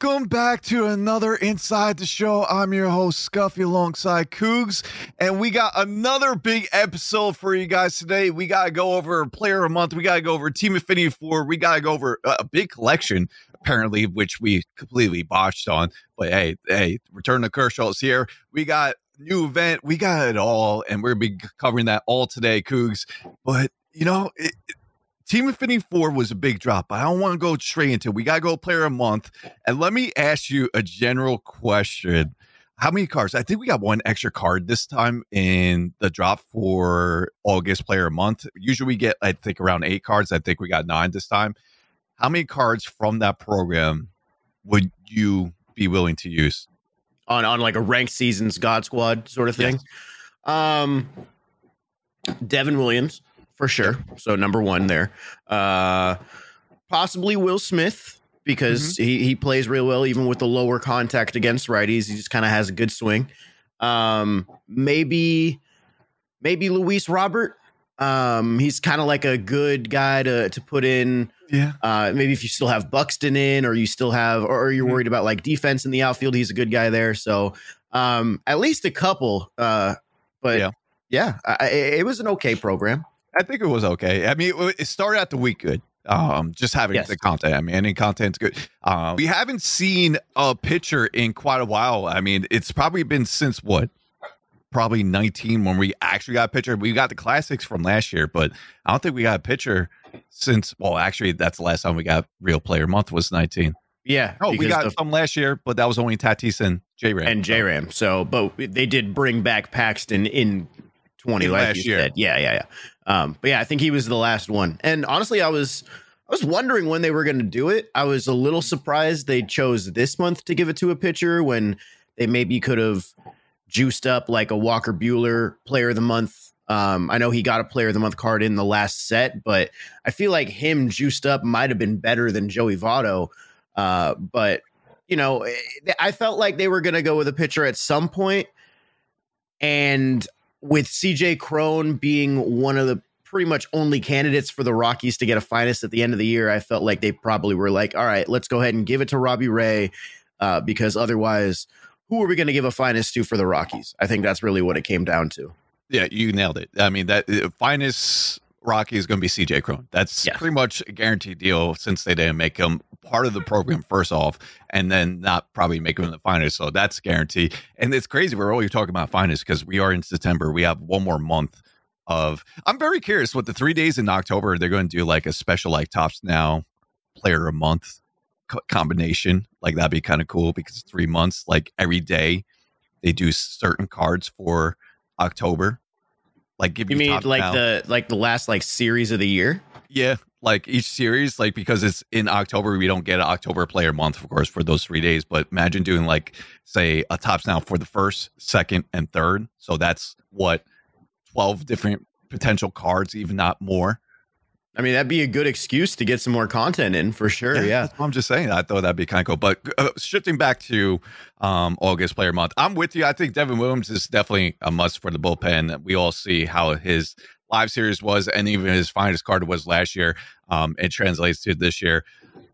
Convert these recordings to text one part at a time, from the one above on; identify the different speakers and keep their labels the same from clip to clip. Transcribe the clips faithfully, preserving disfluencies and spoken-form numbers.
Speaker 1: Welcome back to another Inside the Show. I'm your host, Scuffy, alongside Cougs, and we got another big episode for you guys today. We got to go over Player of the Month. We got to go over Team Infinity four. We got to go over a big collection, apparently, which we completely botched on. But hey, hey, Return to Kershaw is here. We got new event. We got it all, and we're going to be covering that all today, Cougs. But, you know, it, it Team Infinity four was a big drop, but I don't want to go straight into it. We got to go player a month. And let me ask you a general question. How many cards? I think we got one extra card this time in the drop for August player a month. Usually we get, I think, around eight cards. I think we got nine this time. How many cards from that program would you be willing to use?
Speaker 2: On, on like a ranked seasons God Squad sort of thing? Yes. Um, Devin Williams. For sure. So number one there. Uh, possibly Will Smith, because mm-hmm. he, he plays real well, even with the lower contact against righties. He just kind of has a good swing. Um, maybe maybe Luis Robert. Um, he's kind of like a good guy to, to put in.
Speaker 1: Yeah.
Speaker 2: Uh, maybe if you still have Buxton in, or you still have, or you're worried about like defense in the outfield, he's a good guy there. So um, at least a couple. Uh, but yeah, yeah I, it was an okay program.
Speaker 1: I think it was okay. I mean, it started out the week good. Um, just having yes. the content. I mean, any content's good. Um, we haven't seen a pitcher in quite a while. I mean, it's probably been since what? Probably nineteen when we actually got a pitcher. We got the classics from last year, but I don't think we got a pitcher since. Well, actually, that's the last time we got real player month was nineteen.
Speaker 2: Yeah.
Speaker 1: Oh, we got the, some last year, but that was only Tatis and J-Ram.
Speaker 2: And J-Ram. So, but they did bring back Paxton in twenty last year. Said. Yeah, yeah, yeah. Um, but yeah, I think he was the last one. And honestly, I was I was wondering when they were going to do it. I was a little surprised they chose this month to give it to a pitcher when they maybe could have juiced up like a Walker Buehler player of the month. Um, I know he got a player of the month card in the last set, but I feel like him juiced up might have been better than Joey Votto. Uh, but, you know, I felt like they were going to go with a pitcher at some point. And with C J Cron being one of the pretty much only candidates for the Rockies to get a finest at the end of the year, I felt like they probably were like, all right, let's go ahead and give it to Robbie Ray, uh, because otherwise, who are we going to give a finest to for the Rockies? I think that's really what it came down to.
Speaker 1: Yeah, you nailed it. I mean, that uh, finest Rocky is going to be C J Cron. That's yeah. pretty much a guaranteed deal since they didn't make him part of the program first off, and then not probably make him in the finals. So that's guaranteed. And it's crazy. We're only talking about finals because we are in September. We have one more month of. I'm very curious what the three days in October they're going to do, like a special like Tops Now player a month co- combination. Like that'd be kind of cool because three months, like every day, they do certain cards for October. Like give
Speaker 2: you, you mean like
Speaker 1: now.
Speaker 2: the like the last like series of the year?
Speaker 1: Yeah, like each series, like because it's in October, we don't get an October player month, of course, for those three days. But imagine doing like, say, a Tops Now for the first, second, and third. So that's what twelve different potential cards, even not more.
Speaker 2: I mean, that'd be a good excuse to get some more content in for sure. Yeah,
Speaker 1: yeah. I'm just saying. I thought that'd be kind of cool. But uh, shifting back to um, August player month, I'm with you. I think Devin Williams is definitely a must for the bullpen. We all see how his live series was, and even his finest card was last year. Um, it translates to this year.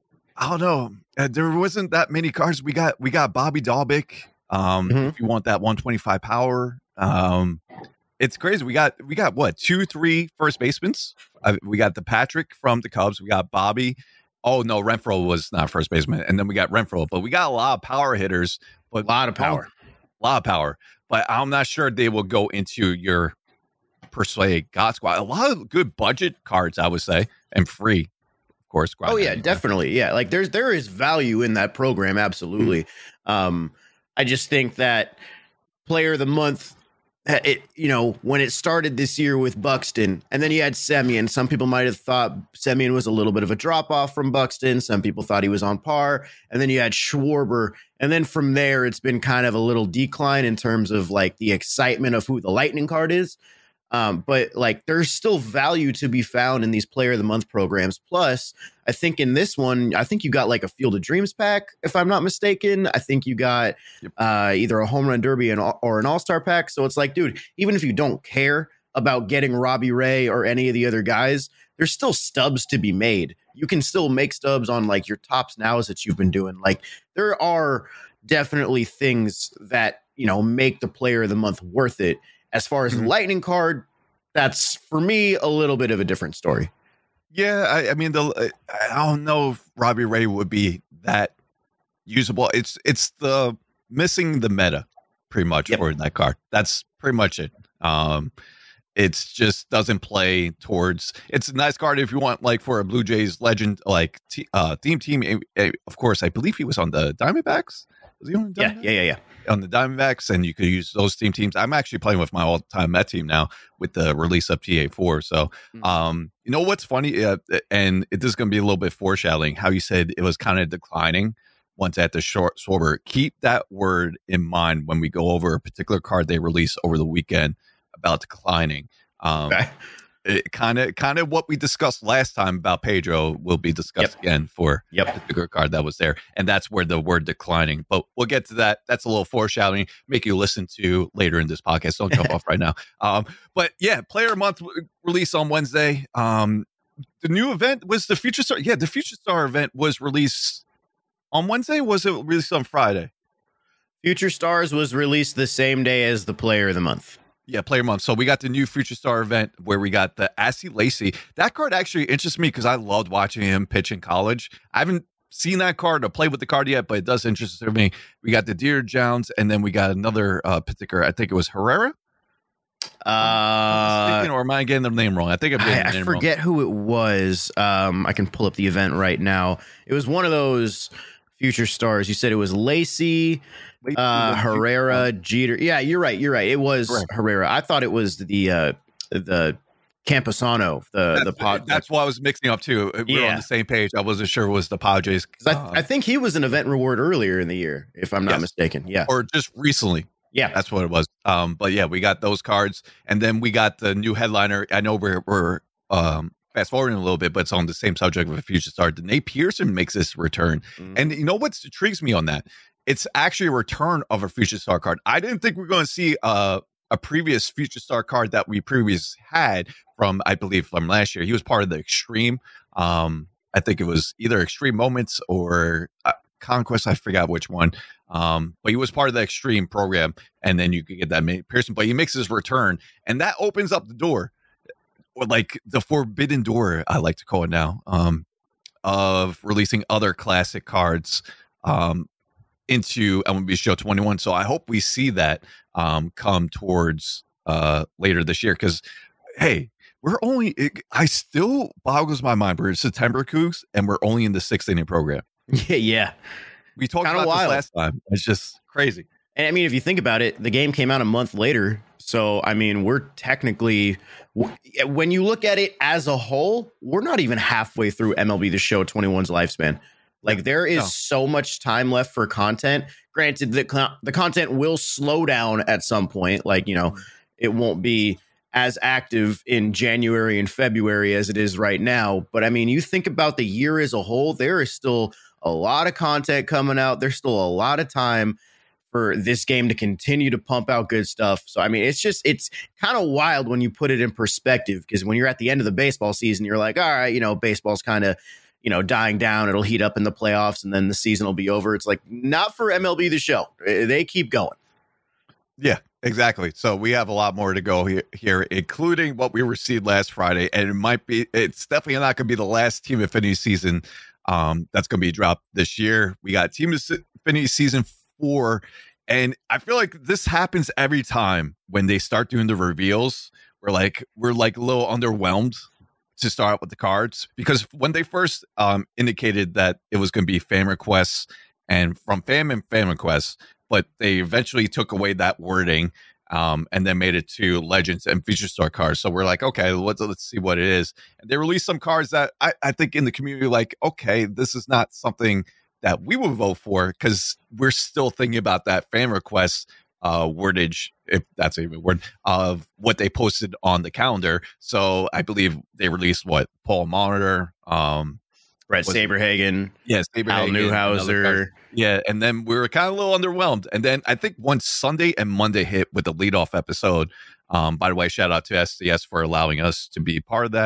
Speaker 1: I don't know. Uh, there wasn't that many cards. We got we got Bobby Dalbec. Um, mm-hmm. If you want that one twenty-five power, um, it's crazy. We got we got what two, three first basemen. Uh, we got the Patrick from the Cubs. We got Bobby. Oh no, Renfroe was not first baseman, and then we got Renfroe. But we got a lot of power hitters. But
Speaker 2: a lot of power,
Speaker 1: a lot of power. But I'm not sure they will go into your per se God Squad. A lot of good budget cards, I would say, and free, of course.
Speaker 2: Oh yeah, definitely. Yeah, like there's there is value in that program. Absolutely. Mm-hmm. Um, I just think that player of the month. It, you know, when it started this year with Buxton, and then you had Semien. Some people might have thought Semien was a little bit of a drop off from Buxton. Some people thought he was on par. And then you had Schwarber. And then from there, it's been kind of a little decline in terms of like the excitement of who the Lightning card is. Um, but like there's still value to be found in these player of the month programs. Plus, I think in this one, I think you got like a Field of Dreams pack, if I'm not mistaken. I think you got yep. uh, either a home run derby and, or an all-star pack. So it's like, dude, even if you don't care about getting Robbie Ray or any of the other guys, there's still stubs to be made. You can still make stubs on like your tops nows that you've been doing. Like there are definitely things that, you know, make the player of the month worth it. As far as mm-hmm. the lightning card, that's for me a little bit of a different story.
Speaker 1: Yeah, I, I mean, the I don't know if Robbie Ray would be that usable. It's it's the missing the meta pretty much yep. for that card. That's pretty much it. Um, it's just doesn't play towards. It's a nice card if you want, like for a Blue Jays legend, like t- uh, theme team. Of course, I believe he was on the Diamondbacks. Was he on the
Speaker 2: Diamondbacks? Yeah, yeah, yeah, yeah.
Speaker 1: On the Diamondbacks, and you could use those team teams. I'm actually playing with my all-time Met team now with the release of T A four. So, mm-hmm. um, you know what's funny, uh, and it, this is going to be a little bit foreshadowing. How you said it was kind of declining once at the short Schwarber. Keep that word in mind when we go over a particular card they release over the weekend about declining. Um, okay. It kind of, kind of what we discussed last time about Pedro will be discussed yep. again for
Speaker 2: yep.
Speaker 1: a particular card that was there, and that's where the word declining. But we'll get to that. That's a little foreshadowing. Make you listen to later in this podcast. Don't jump off right now. Um, but yeah, Player Month release on Wednesday. Um, the new event was the Future Star. Yeah, the Future Star event was released on Wednesday. Was it released on Friday?
Speaker 2: Future Stars was released the same day as the Player of the Month.
Speaker 1: Yeah, Player Month. So we got the new Future Star event where we got the Assy Lacy. That card actually interests me because I loved watching him pitch in college. I haven't seen that card or played with the card yet, but it does interest me. We got the Deer Jones, and then we got another uh, particular, I think it was Herrera?
Speaker 2: Uh,
Speaker 1: or am I getting the name wrong? I think I'm getting
Speaker 2: I,
Speaker 1: the name
Speaker 2: I forget
Speaker 1: wrong.
Speaker 2: who it was. Um, I can pull up the event right now. It was one of those Future Stars. You said it was Lacy. Uh, Herrera, Jeter. Yeah, you're right. You're right. It was Correct. Herrera. I thought it was the uh, the Camposano. The
Speaker 1: that's,
Speaker 2: the pod.
Speaker 1: That's why I was mixing up too. We yeah. were on the same page. I wasn't sure it was the Padres.
Speaker 2: I, uh, I think he was an event reward earlier in the year, if I'm not yes. mistaken. Yeah,
Speaker 1: or just recently.
Speaker 2: Yeah,
Speaker 1: that's what it was. Um, but yeah, we got those cards, and then we got the new headliner. I know we're we're um. fast forwarding a little bit, but it's on the same subject of a Future Star. Nate Pearson makes this return. Mm. And you know what intrigues me on that? It's actually a return of a Future Star card. I didn't think we are going to see uh, a previous Future Star card that we previously had from, I believe, from last year. He was part of the Extreme. Um, I think it was either Extreme Moments or uh, Conquest. I forgot which one. Um, but he was part of the Extreme program, and then you could get that Nate Pearson. But he makes his return, and that opens up the door. Or like the forbidden door, I like to call it now, um, of releasing other classic cards um, into M L B Show twenty-one. So I hope we see that um, come towards uh, later this year. Because, hey, we're only, it, I still boggles my mind. We're in September, Cougs, and we're only in the sixth inning program.
Speaker 2: Yeah, yeah.
Speaker 1: We talked Kinda about wild. this last time. It's just crazy.
Speaker 2: And I mean, if you think about it, the game came out a month later. So, I mean, we're technically, when you look at it as a whole, we're not even halfway through M L B The Show twenty-one's lifespan. Like, there is no. so much time left for content. Granted, the, con- the content will slow down at some point. Like, you know, it won't be as active in January and February as it is right now. But, I mean, you think about the year as a whole, there is still a lot of content coming out. There's still a lot of time for this game to continue to pump out good stuff. So, I mean, it's just, it's kind of wild when you put it in perspective, because when you're at the end of the baseball season, you're like, all right, you know, baseball's kind of, you know, dying down. It'll heat up in the playoffs and then the season will be over. It's like, not for M L B The Show. They keep going.
Speaker 1: Yeah, exactly. So we have a lot more to go here, here including what we received last Friday. And it might be, it's definitely not going to be the last Team Infinity season um, that's going to be dropped this year. We got Team Infinity season four. And I feel like this happens every time when they start doing the reveals. We're like, we're like a little underwhelmed to start out with the cards, because when they first um, indicated that it was going to be fan requests and from fan and fan requests, but they eventually took away that wording um, and then made it to Legends and Future Star cards. So we're like, okay, let's, let's see what it is. And they released some cards that I, I think in the community, like, okay, this is not something that we would vote for, because we're still thinking about that fan request uh, wordage, if that's even a word, of what they posted on the calendar. So I believe they released what Paul Molitor, um,
Speaker 2: Brett Saberhagen,
Speaker 1: yes, yeah,
Speaker 2: Al Newhouser,
Speaker 1: yeah, and then we were kind of a little underwhelmed. And then I think once Sunday and Monday hit with the leadoff episode, um, by the way, shout out to S C S for allowing us to be part of that.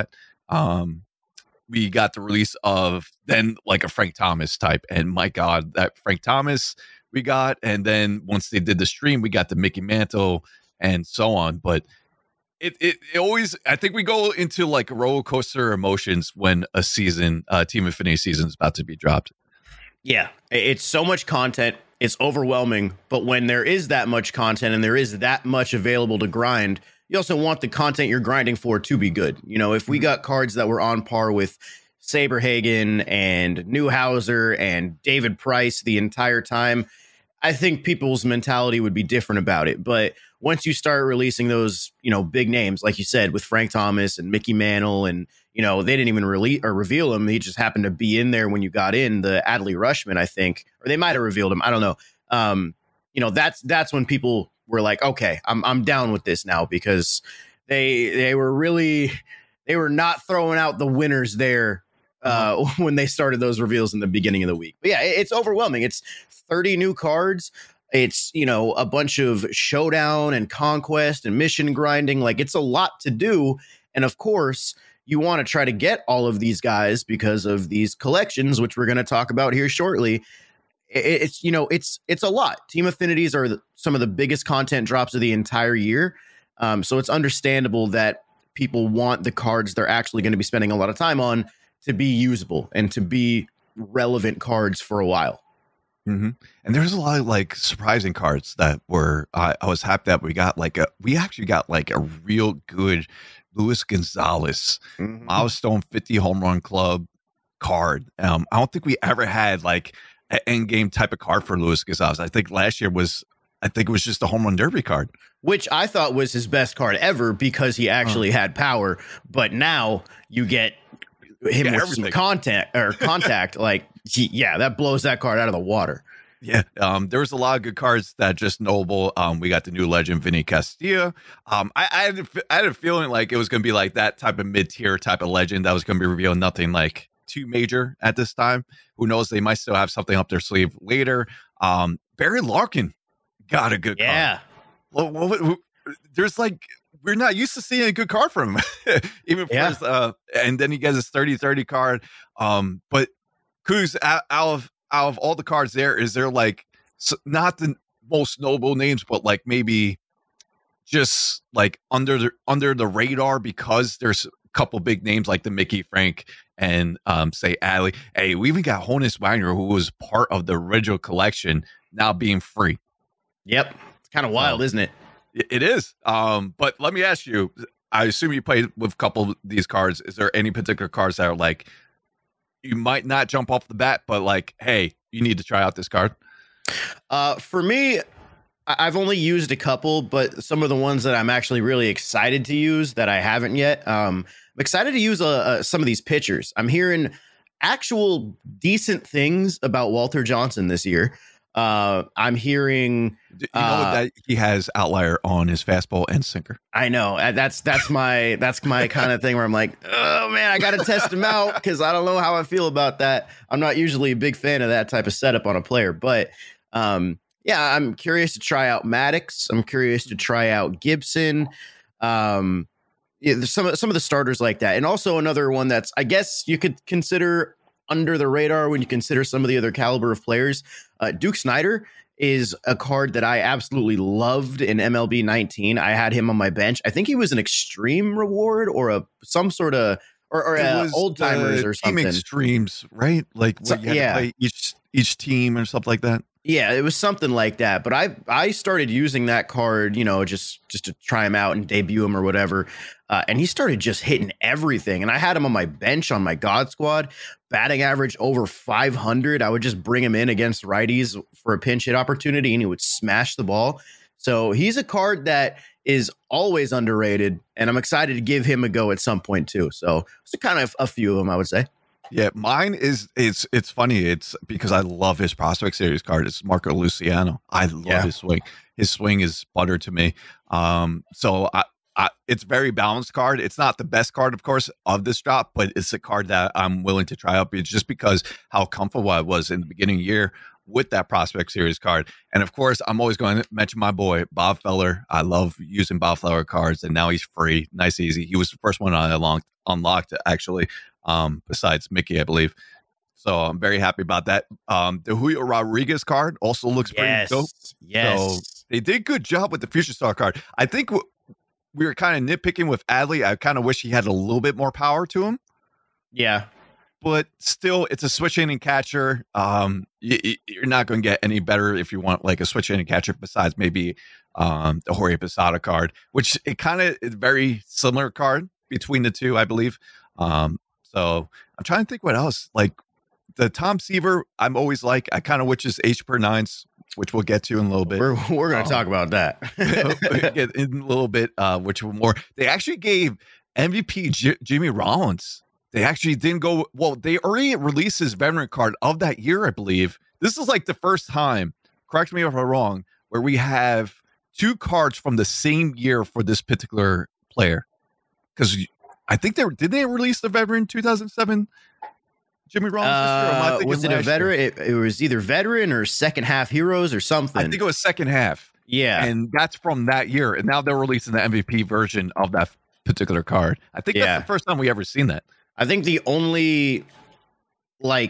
Speaker 1: Um, we got the release of then like a Frank Thomas type, and my God, that Frank Thomas we got, and then once they did the stream, we got the Mickey Mantle and so on. But it it, it always, I think we go into like roller coaster emotions when a season, uh, Team Infinity season is about to be dropped.
Speaker 2: Yeah, it's so much content. It's overwhelming. But when there is that much content and there is that much available to grind, you also want the content you're grinding for to be good. You know, if we got cards that were on par with Saberhagen and Newhouser and David Price the entire time, I think people's mentality would be different about it. But once you start releasing those, you know, big names, like you said, with Frank Thomas and Mickey Mantle, and, you know, they didn't even release or reveal him. He just happened to be in there when you got in, the Adley Rushman, I think, or they might have revealed him. I don't know. Um, you know, that's that's when people were like, okay, I'm I'm down with this now, because they they were really they were not throwing out the winners there uh, when they started those reveals in the beginning of the week. But yeah, it's overwhelming. It's thirty new cards. It's, you know, a bunch of showdown and conquest and mission grinding. Like, it's a lot to do. And of course, you want to try to get all of these guys because of these collections, which we're going to talk about here shortly. It's, you know, it's it's a lot. Team Affinities are the, some of the biggest content drops of the entire year. Um, so it's understandable that people want the cards they're actually going to be spending a lot of time on to be usable and to be relevant cards for a while.
Speaker 1: Mm-hmm. And there's a lot of like surprising cards that were, uh, I was happy that we got like a, we actually got like a real good Luis Gonzalez mm-hmm. milestone fifty home run club card. Um, I don't think we ever had like an end game type of card for Luis Gonzalez. I think last year was, I think it was just a home run derby card,
Speaker 2: which I thought was his best card ever because he actually uh, had power. But now you get him with everything. some contact or contact. Like, he, yeah, that blows that card out of the water.
Speaker 1: Yeah, um, there was a lot of good cards that just noble. Um, we got the new legend Vinny Castilla. Um, I, I, had a, I had a feeling like it was going to be like that type of mid tier type of legend that was going to be revealed. Nothing like too major at this time. Who knows? They might still have something up their sleeve later. Um, Barry Larkin got a good
Speaker 2: yeah.
Speaker 1: card. Well, well, well, there's like, we're not used to seeing a good card from him, even for
Speaker 2: yeah.
Speaker 1: his, uh, and then he gets his thirty thirty card. Um, but Kuz, out, out of out of all the cards there, is there like not the most noble names, but like maybe just like under the under the radar because there's a couple big names like the Mickey, Frank, and um, say Adley. Hey, we even got Honus Wagner, who was part of the original collection, now being free.
Speaker 2: Yep, it's kind of wild, um, isn't it?
Speaker 1: It is. Um, but let me ask you, I assume you played with a couple of these cards. Is there any particular cards that are like, you might not jump off the bat, but like, hey, you need to try out this card?
Speaker 2: Uh, for me, I've only used a couple, but some of the ones that I'm actually really excited to use that I haven't yet. Um, I'm excited to use uh, uh, some of these pitchers. I'm hearing actual decent things about Walter Johnson this year. Uh, I'm hearing,
Speaker 1: you know,
Speaker 2: uh,
Speaker 1: that he has outlier on his fastball and sinker.
Speaker 2: I know that's, that's my, that's my kind of thing where I'm like, oh man, I got to test him out. Cause I don't know how I feel about that. I'm not usually a big fan of that type of setup on a player, but, um, yeah, I'm curious to try out Maddox. I'm curious to try out Gibson. Um, yeah, there's some, some of the starters like that. And also another one that's, I guess you could consider under the radar when you consider some of the other caliber of players. Uh, Duke Snider is a card that I absolutely loved in M L B nineteen. I had him on my bench. I think he was an extreme reward or a some sort of or, or uh, old timers or something.
Speaker 1: Team extremes, right? Like
Speaker 2: so,
Speaker 1: you had
Speaker 2: yeah.
Speaker 1: to play each each team or something like that.
Speaker 2: Yeah, it was something like that. But I I started using that card, you know, just just to try him out and debut him or whatever. Uh, and he started just hitting everything. And I had him on my bench on my God Squad, batting average over five hundred. I would just bring him in against righties for a pinch hit opportunity, and he would smash the ball. So he's a card that is always underrated, and I'm excited to give him a go at some point too. So it's kind of a few of them, I would say.
Speaker 1: Yeah, mine is it's it's funny. It's because I love his Prospect Series card. It's Marco Luciano. I love yeah. his swing. His swing is butter to me. Um, so I, I, it's very balanced card. It's not the best card, of course, of this drop, but it's a card that I'm willing to try out. It's just because how comfortable I was in the beginning of the year with that Prospect Series card. And of course, I'm always going to mention my boy, Bob Feller. I love using Bob Feller cards, and now he's free. Nice, easy. He was the first one I unlocked, unlocked actually, um, besides Mickey, I believe. So I'm very happy about that. Um, the Julio Rodriguez card also looks
Speaker 2: yes.
Speaker 1: pretty dope.
Speaker 2: Yes.
Speaker 1: So they did a good job with the Future Star card. I think w- we were kind of nitpicking with Adley. I kind of wish he had a little bit more power to him.
Speaker 2: Yeah.
Speaker 1: But still, it's a switch inning catcher. Um, you, you're not going to get any better if you want like a switch inning catcher besides maybe um, the Jorge Posada card, which it kind of is very similar card between the two, I believe. Um, so I'm trying to think what else. Like the Tom Seaver, I'm always like, I kind of wish is H per nines, which we'll get to in a little bit.
Speaker 2: We're, we're going to
Speaker 1: um,
Speaker 2: talk about that
Speaker 1: in a little bit, uh, which more. They actually gave M V P J- Jimmy Rollins. They actually didn't go, well, they already released his veteran card of that year, I believe. This is like the first time, correct me if I'm wrong, where we have two cards from the same year for this particular player. Because I think they were, did they release the veteran two thousand seven Jimmy Rollins
Speaker 2: uh,
Speaker 1: this year?
Speaker 2: Was it a veteran? It, it was either veteran or second half heroes or something.
Speaker 1: I think it was second half.
Speaker 2: Yeah.
Speaker 1: And that's from that year. And now they're releasing the M V P version of that particular card. I think
Speaker 2: yeah.
Speaker 1: that's the first time we ever seen that.
Speaker 2: I think the only like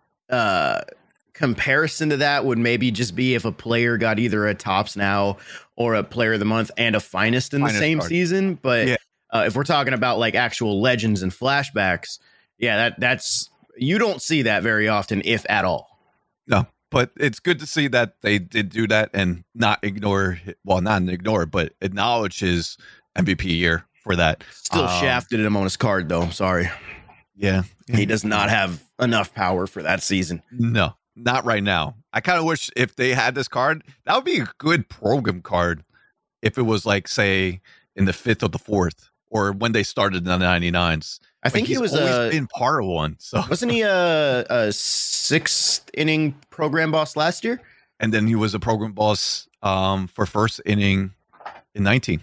Speaker 2: uh comparison to that would maybe just be if a player got either a Tops Now or a Player of the Month and a Finest in finest the same card. season. But yeah. uh, if we're talking about like actual legends and flashbacks, yeah, that that's you don't see that very often, if at all.
Speaker 1: No, but it's good to see that they did do that and not ignore, well, not ignore, but acknowledge his M V P year for that.
Speaker 2: Still um, shafted him on his card, though. I'm sorry.
Speaker 1: Yeah.
Speaker 2: He does not have enough power for that season.
Speaker 1: No, not right now. I kind of wish if they had this card, that would be a good program card if it was like, say, in the fifth or the fourth or when they started the ninety-nines.
Speaker 2: I think he was
Speaker 1: always
Speaker 2: a,
Speaker 1: been part of one. So
Speaker 2: wasn't he a, a sixth inning program boss last year?
Speaker 1: And then he was a program boss um, for first inning in nineteen.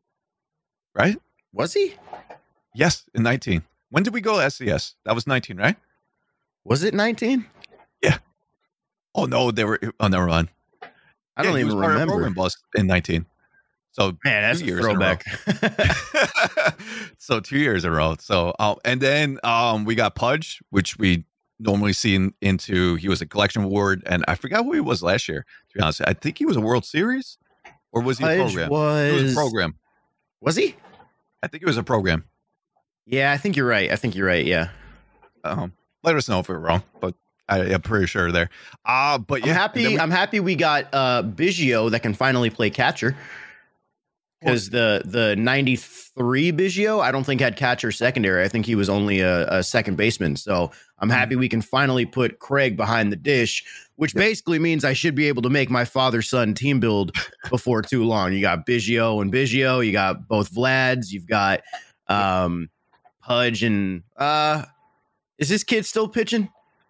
Speaker 1: Right?
Speaker 2: Was he?
Speaker 1: Yes, in nineteen. When did we go to S C S? That was nineteen, right?
Speaker 2: Was it nineteen?
Speaker 1: Yeah. Oh no, they were. Oh, never mind.
Speaker 2: I don't
Speaker 1: yeah,
Speaker 2: even remember.
Speaker 1: Program boss in nineteen. So
Speaker 2: man, that's two a years throwback.
Speaker 1: So two years in a row. So uh, and then um, we got Pudge, which we normally see in, into. He was a collection award, and I forgot who he was last year. To be honest, I think he was a World Series, or was he
Speaker 2: Pudge
Speaker 1: a program?
Speaker 2: Was...
Speaker 1: He was a program.
Speaker 2: Was he?
Speaker 1: I think it was a program.
Speaker 2: Yeah, I think you're right. I think you're right. Yeah.
Speaker 1: Um, let us know if we're wrong, but I, I'm pretty sure there. Uh, but yeah,
Speaker 2: I'm happy. We, I'm happy we got uh, Biggio that can finally play catcher. Because the the ninety-three Biggio, I don't think had catcher secondary. I think he was only a, a second baseman. So I'm happy we can finally put Craig behind the dish, which basically means I should be able to make my father-son team build before too long. You got Biggio and Biggio. You got both Vlads. You've got um, Pudge and uh, is this kid still pitching?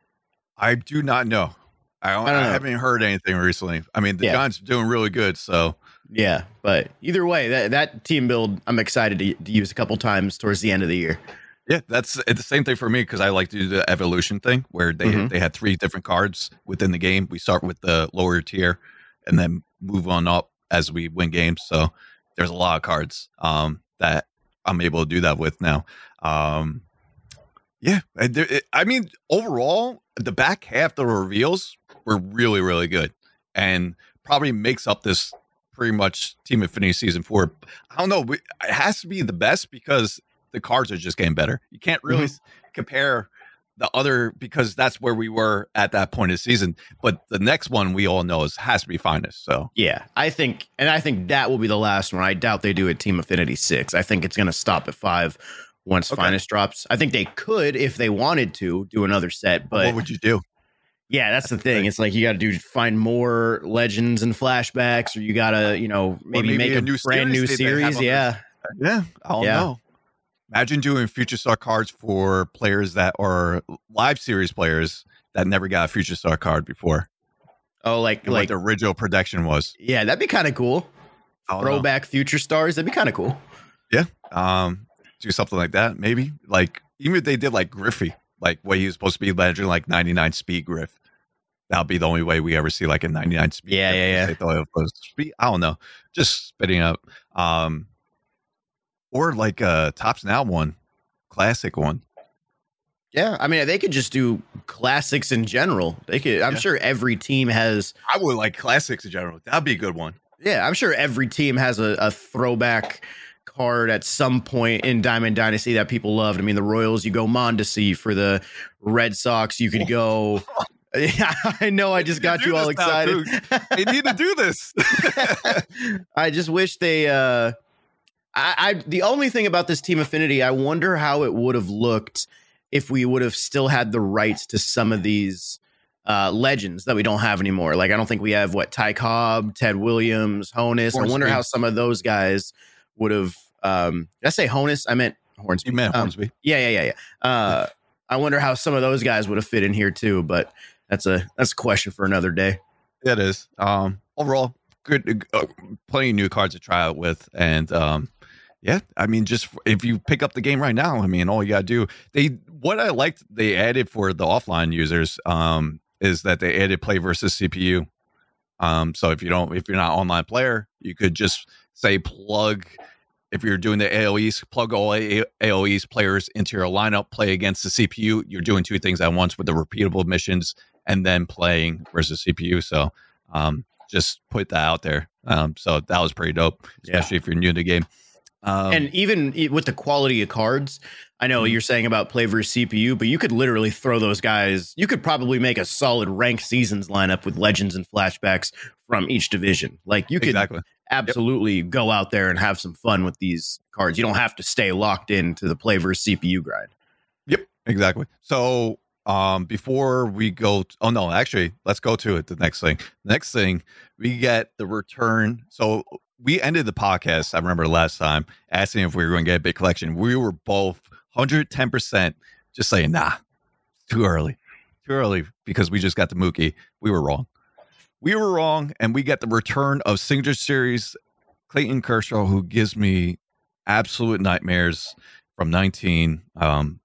Speaker 1: I do not know. I, don't, I, don't I know. haven't heard anything recently. I mean, the yeah. Giants are doing really good. So
Speaker 2: yeah, but either way, that that team build, I'm excited to, to use a couple times towards the end of the year.
Speaker 1: Yeah, that's it's the same thing for me because I like to do the evolution thing where they mm-hmm. they had three different cards within the game. We start with the lower tier and then move on up as we win games. So there's a lot of cards um, that I'm able to do that with now. Um, yeah, I mean, overall, the back half of the reveals were really, really good and probably makes up this pretty much Team Infinity Season four. I don't know. It has to be the best because the cards are just getting better. You can't really mm-hmm. compare the other because that's where we were at that point of the season. But the next one we all know is has to be Finest. So
Speaker 2: yeah, I think, and I think that will be the last one. I doubt they do it Team Affinity six. I think it's going to stop at five once okay. Finest drops. I think they could, if they wanted to, do another set. But
Speaker 1: what would you do?
Speaker 2: Yeah, that's, that's the thing. thing. It's like you got to do find more legends and flashbacks, or you got to, you know, maybe, maybe make a, a new brand new series. Yeah,
Speaker 1: yeah, I don't yeah. know. Imagine doing Future Star cards for players that are live series players that never got a Future Star card before.
Speaker 2: Oh, like
Speaker 1: and
Speaker 2: like
Speaker 1: what the original production was.
Speaker 2: Yeah, that'd be kind of cool. Throwback know. Future Stars, that'd be kind of cool.
Speaker 1: Yeah, um, do something like that. Maybe like even if they did like Griffey, like what he was supposed to be, legend like ninety-nine speed Griff. that'll be the only way we ever see like a ninety-nine speed.
Speaker 2: Yeah, yeah, yeah.
Speaker 1: Speed. I don't know. Just spitting up. Um, or like a Tops Now one, classic one.
Speaker 2: Yeah, I mean, they could just do classics in general. They could. I'm yeah. sure every team has.
Speaker 1: I would like classics in general. That'd be a good one.
Speaker 2: Yeah, I'm sure every team has a, a throwback card at some point in Diamond Dynasty that people loved. I mean, the Royals, you go Mondesi. For the Red Sox, you could go. Yeah, I know. I just got you all excited.
Speaker 1: They need to do this.
Speaker 2: I just wish they. Uh, I, I the only thing about this Team Affinity, I wonder how it would have looked if we would have still had the rights to some of these uh, legends that we don't have anymore. Like, I don't think we have, what, Ty Cobb, Ted Williams, Honus. I wonder how some of those guys would have, um, did I say Honus? I meant Hornsby.
Speaker 1: You meant Hornsby. Um,
Speaker 2: yeah, yeah, yeah, yeah. Uh, I wonder how some of those guys would have fit in here too, but that's a, that's a question for another day.
Speaker 1: It is. Um, overall, good, uh, plenty of new cards to try out with. And, um, yeah, I mean, just if you pick up the game right now, I mean, all you gotta do. They what I liked they added for the offline users um, is that they added play versus C P U. Um, so if you don't, if you're not an online player, you could just say plug. If you're doing the A O Es, plug all A O Es players into your lineup, play against the C P U. You're doing two things at once with the repeatable missions and then playing versus C P U. So um, just put that out there. Um, so that was pretty dope, especially yeah. if you're new to the game. Um,
Speaker 2: and even with the quality of cards, I know you're saying about play versus C P U, but you could literally throw those guys. You could probably make a solid ranked seasons lineup with legends and flashbacks from each division. Like you could
Speaker 1: exactly.
Speaker 2: absolutely yep. go out there and have some fun with these cards. You don't have to stay locked into the play versus C P U grind.
Speaker 1: Yep, exactly. So um, before we go, t- oh no, actually, let's go to it. The next thing, next thing, we get the return. So. We ended the podcast, I remember last time, asking if we were going to get a big collection. We were both one hundred ten percent just saying, nah, too early. Too early because we just got the Mookie. We were wrong. We were wrong, and we get the return of Signature Series Clayton Kershaw, who gives me absolute nightmares from nineteen. Um,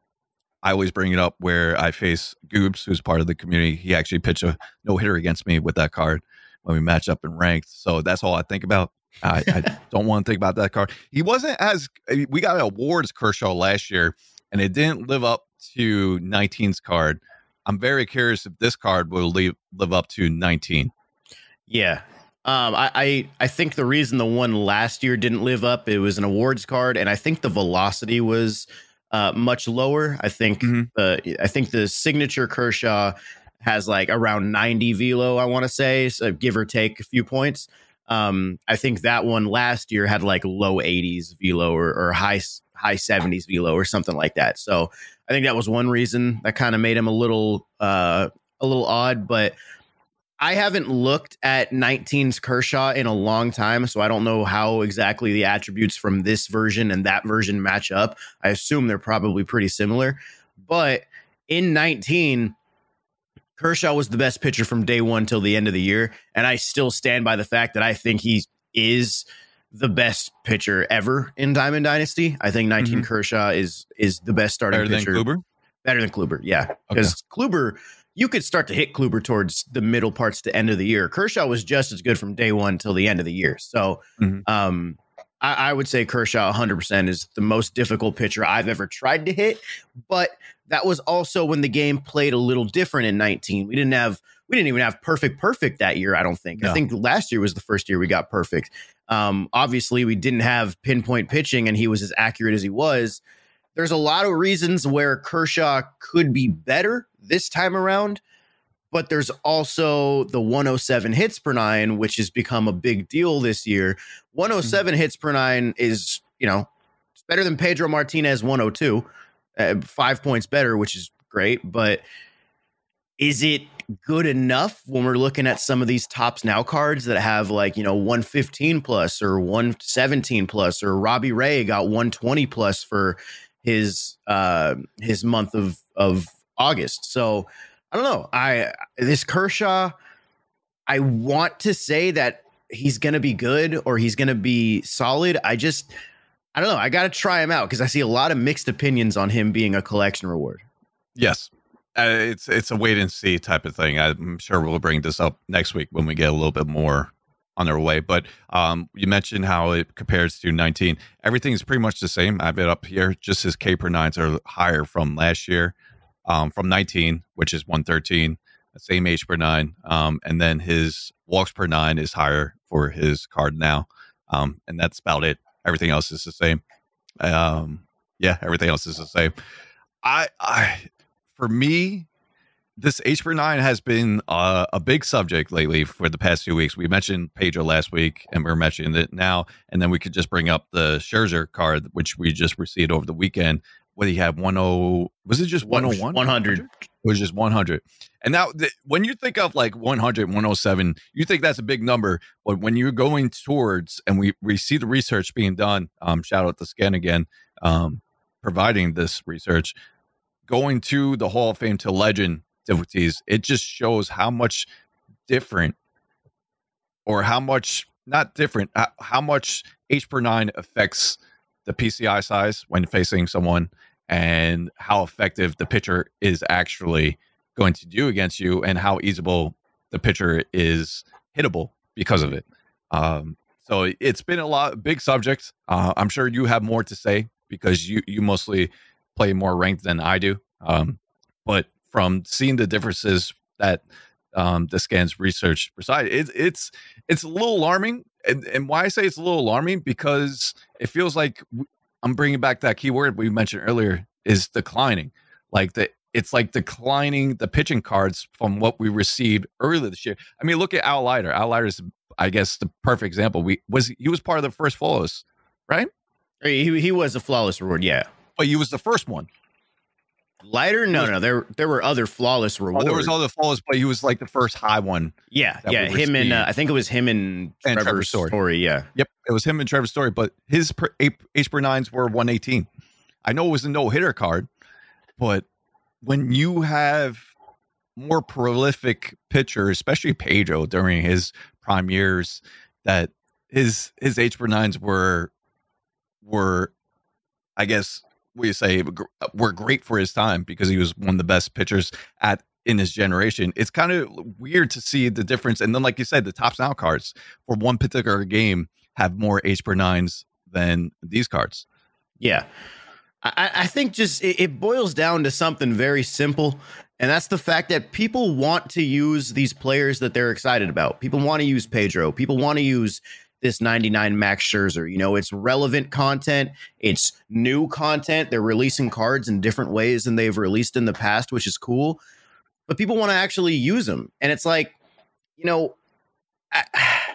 Speaker 1: I always bring it up where I face Goobs, who's part of the community. He actually pitched a no-hitter against me with that card when we match up in ranked. So that's all I think about. I, I don't want to think about that card. He wasn't as, we got awards Kershaw last year, and it didn't live up to nineteen's card. I'm very curious if this card will live, live up to nineteen.
Speaker 2: Yeah. Um, I, I, I think the reason the one last year didn't live up, it was an awards card, and I think the velocity was uh, much lower. I think, mm-hmm. uh, I think the signature Kershaw has like around ninety velo, I want to say, so give or take a few points. Um, I think that one last year had like low eighties velo or, or high high seventies velo or something like that. So I think that was one reason that kind of made him a little uh, a little odd. But I haven't looked at nineteen's Kershaw in a long time, so I don't know how exactly the attributes from this version and that version match up. I assume they're probably pretty similar, but in nineteen. Kershaw was the best pitcher from day one till the end of the year, and I still stand by the fact that I think he is the best pitcher ever in Diamond Dynasty. I think nineteen mm-hmm. Kershaw is is the best starting
Speaker 1: better
Speaker 2: pitcher.
Speaker 1: Than Kluber?
Speaker 2: Better than Kluber, yeah. Because okay. Kluber, you could start to hit Kluber towards the middle parts to end of the year. Kershaw was just as good from day one till the end of the year. So mm-hmm. um, I, I would say Kershaw one hundred percent is the most difficult pitcher I've ever tried to hit, but that was also when the game played a little different in nineteen. We didn't have, we didn't even have perfect, perfect that year. I don't think. No. I think last year was the first year we got perfect. Um, obviously, we didn't have pinpoint pitching, and he was as accurate as he was. There's a lot of reasons where Kershaw could be better this time around, but there's also the one oh seven hits per nine, which has become a big deal this year. one oh seven mm-hmm. hits per nine is, you know, it's better than Pedro Martinez one oh two. Uh, five points better, which is great, but is it good enough when we're looking at some of these Tops Now cards that have like, you know, one fifteen plus or one seventeen plus, or Robbie Ray got one twenty plus for his uh, his month of of August. So I don't know. I this Kershaw, I want to say that he's going to be good or he's going to be solid. I just. I don't know. I got to try him out because I see a lot of mixed opinions on him being a collection reward.
Speaker 1: Yes. uh, it's it's a wait and see type of thing. I'm sure we'll bring this up next week when we get a little bit more on our way. But um, you mentioned how it compares to nineteen. Everything's pretty much the same. I have it up here. Just his K per nines are higher from last year, um, from nineteen, which is one thirteen, the same H per nine. Um, and then his walks per nine is higher for his card now. Um, and that's about it. Everything else is the same. Um, yeah, everything else is the same. I, I, for me, this H per nine has been uh, a big subject lately for the past few weeks. We mentioned Pedro last week, and we're mentioning it now. And then we could just bring up the Scherzer card, which we just received over the weekend. What he had one oh, was it just one oh one?
Speaker 2: one hundred.
Speaker 1: It was just one hundred. And now, th- when you think of like one hundred, one oh seven, you think that's a big number. But when you're going towards, and we, we see the research being done, um, shout out to Scan again, um, providing this research, going to the Hall of Fame to Legend difficulties, it just shows how much different, or how much, not different, how, how much H per nine affects the P C I size when facing someone, and how effective the pitcher is actually going to do against you, and how easable the pitcher is hittable because of it. Um, so it's been a lot big subject. Uh, I'm sure you have more to say because you, you mostly play more ranked than I do. Um, but from seeing the differences that um, the Scans research reside, it, it's it's a little alarming. And, and why I say it's a little alarming, because it feels like I'm bringing back that key word we mentioned earlier, is declining. Like the it's like declining the pitching cards from what we received earlier this year. I mean, look at Al Leiter. Al Leiter is, I guess, the perfect example. We was he was part of the first flawless, right?
Speaker 2: He he was a flawless reward, yeah.
Speaker 1: But he was the first one.
Speaker 2: Leiter? No, no, there there were other flawless rewards.
Speaker 1: Oh, there was other flawless, but he was like the first high one.
Speaker 2: Yeah, yeah, him and uh, I think it was him and,
Speaker 1: and
Speaker 2: Trevor,
Speaker 1: Trevor Story.
Speaker 2: Story. Yeah,
Speaker 1: yep, it was him and Trevor Story. But his per, H per nines were one eighteen. I know it was a no hitter card, but when you have more prolific pitcher, especially Pedro during his prime years, that his his H per nines were were, I guess, we say were great for his time because he was one of the best pitchers at in his generation. It's kind of weird to see the difference. And then, like you said, the Tops Now cards for one particular game have more H per nines than these cards.
Speaker 2: Yeah. I, I think just it, it boils down to something very simple. And that's the fact that people want to use these players that they're excited about. People want to use Pedro. People want to use this ninety-nine Max Scherzer. You know, it's relevant content. It's new content. They're releasing cards in different ways than they've released in the past, which is cool. But people want to actually use them. And it's like, you know, I,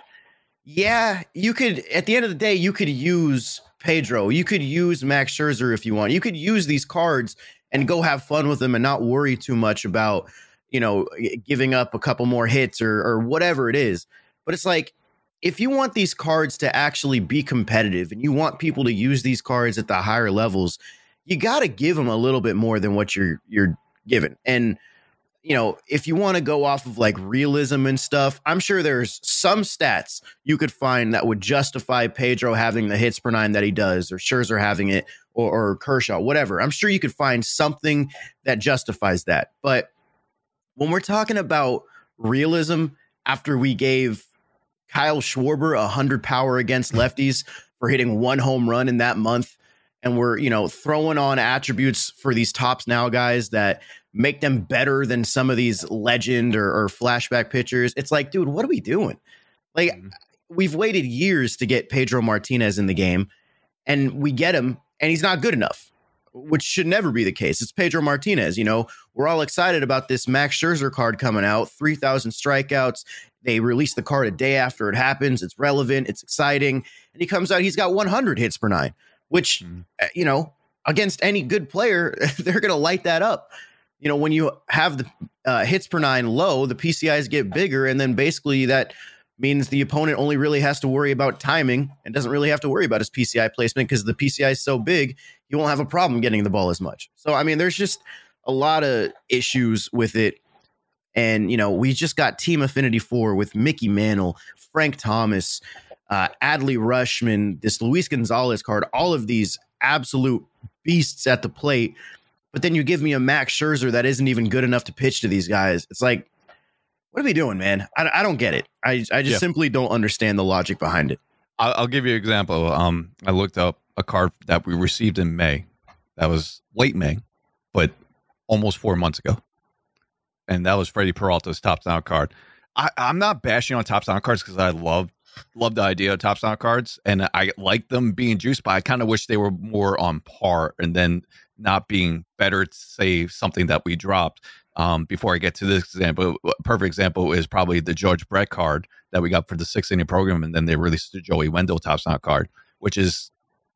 Speaker 2: yeah, you could, at the end of the day, you could use Pedro. You could use Max Scherzer if you want. You could use these cards and go have fun with them and not worry too much about, you know, giving up a couple more hits or or whatever it is. But it's like, if you want these cards to actually be competitive and you want people to use these cards at the higher levels, you got to give them a little bit more than what you're you're given. And, you know, if you want to go off of like realism and stuff, I'm sure there's some stats you could find that would justify Pedro having the hits per nine that he does, or Scherzer having it, or, or Kershaw, whatever. I'm sure you could find something that justifies that. But when we're talking about realism, after we gave Kyle Schwarber one hundred power against lefties for hitting one home run in that month, and we're, you know, throwing on attributes for these Tops Now guys that make them better than some of these legend or, or flashback pitchers. It's like, dude, what are we doing? Like, mm-hmm. We've waited years to get Pedro Martinez in the game, and we get him, and he's not good enough, which should never be the case. It's Pedro Martinez. You know, we're all excited about this Max Scherzer card coming out, three thousand strikeouts. They release the card a day after it happens. It's relevant. It's exciting. And he comes out, he's got one hundred hits per nine, which, mm. you know, against any good player, they're going to light that up. You know, when you have the uh, hits per nine low, the P C Is get bigger. And then basically that means the opponent only really has to worry about timing and doesn't really have to worry about his P C I placement, because the P C I is so big, you won't have a problem getting the ball as much. So, I mean, there's just a lot of issues with it. And, you know, we just got Team Affinity four with Mickey Mantle, Frank Thomas, uh, Adley Rutschman, this Luis Gonzalez card, all of these absolute beasts at the plate. but then you give me a Max Scherzer that isn't even good enough to pitch to these guys. It's like, what are we doing, man? I, I don't get it. I, I just yeah. simply don't understand the logic behind it.
Speaker 3: I'll, I'll give you an example. Um, I looked up a card that we received in May. That was late May, but almost four months ago. And that was Freddie Peralta's Topps Now card. I, I'm not bashing on Topps Now cards because I love love the idea of Topps Now cards, and I like them being juiced, but I kind of wish they were more on par and then not being better to say something that we dropped. Um, before I get to this example, a perfect example is probably the George Brett card that we got for the six inning program, and then they released the Joey Wendell Topps Now card, which is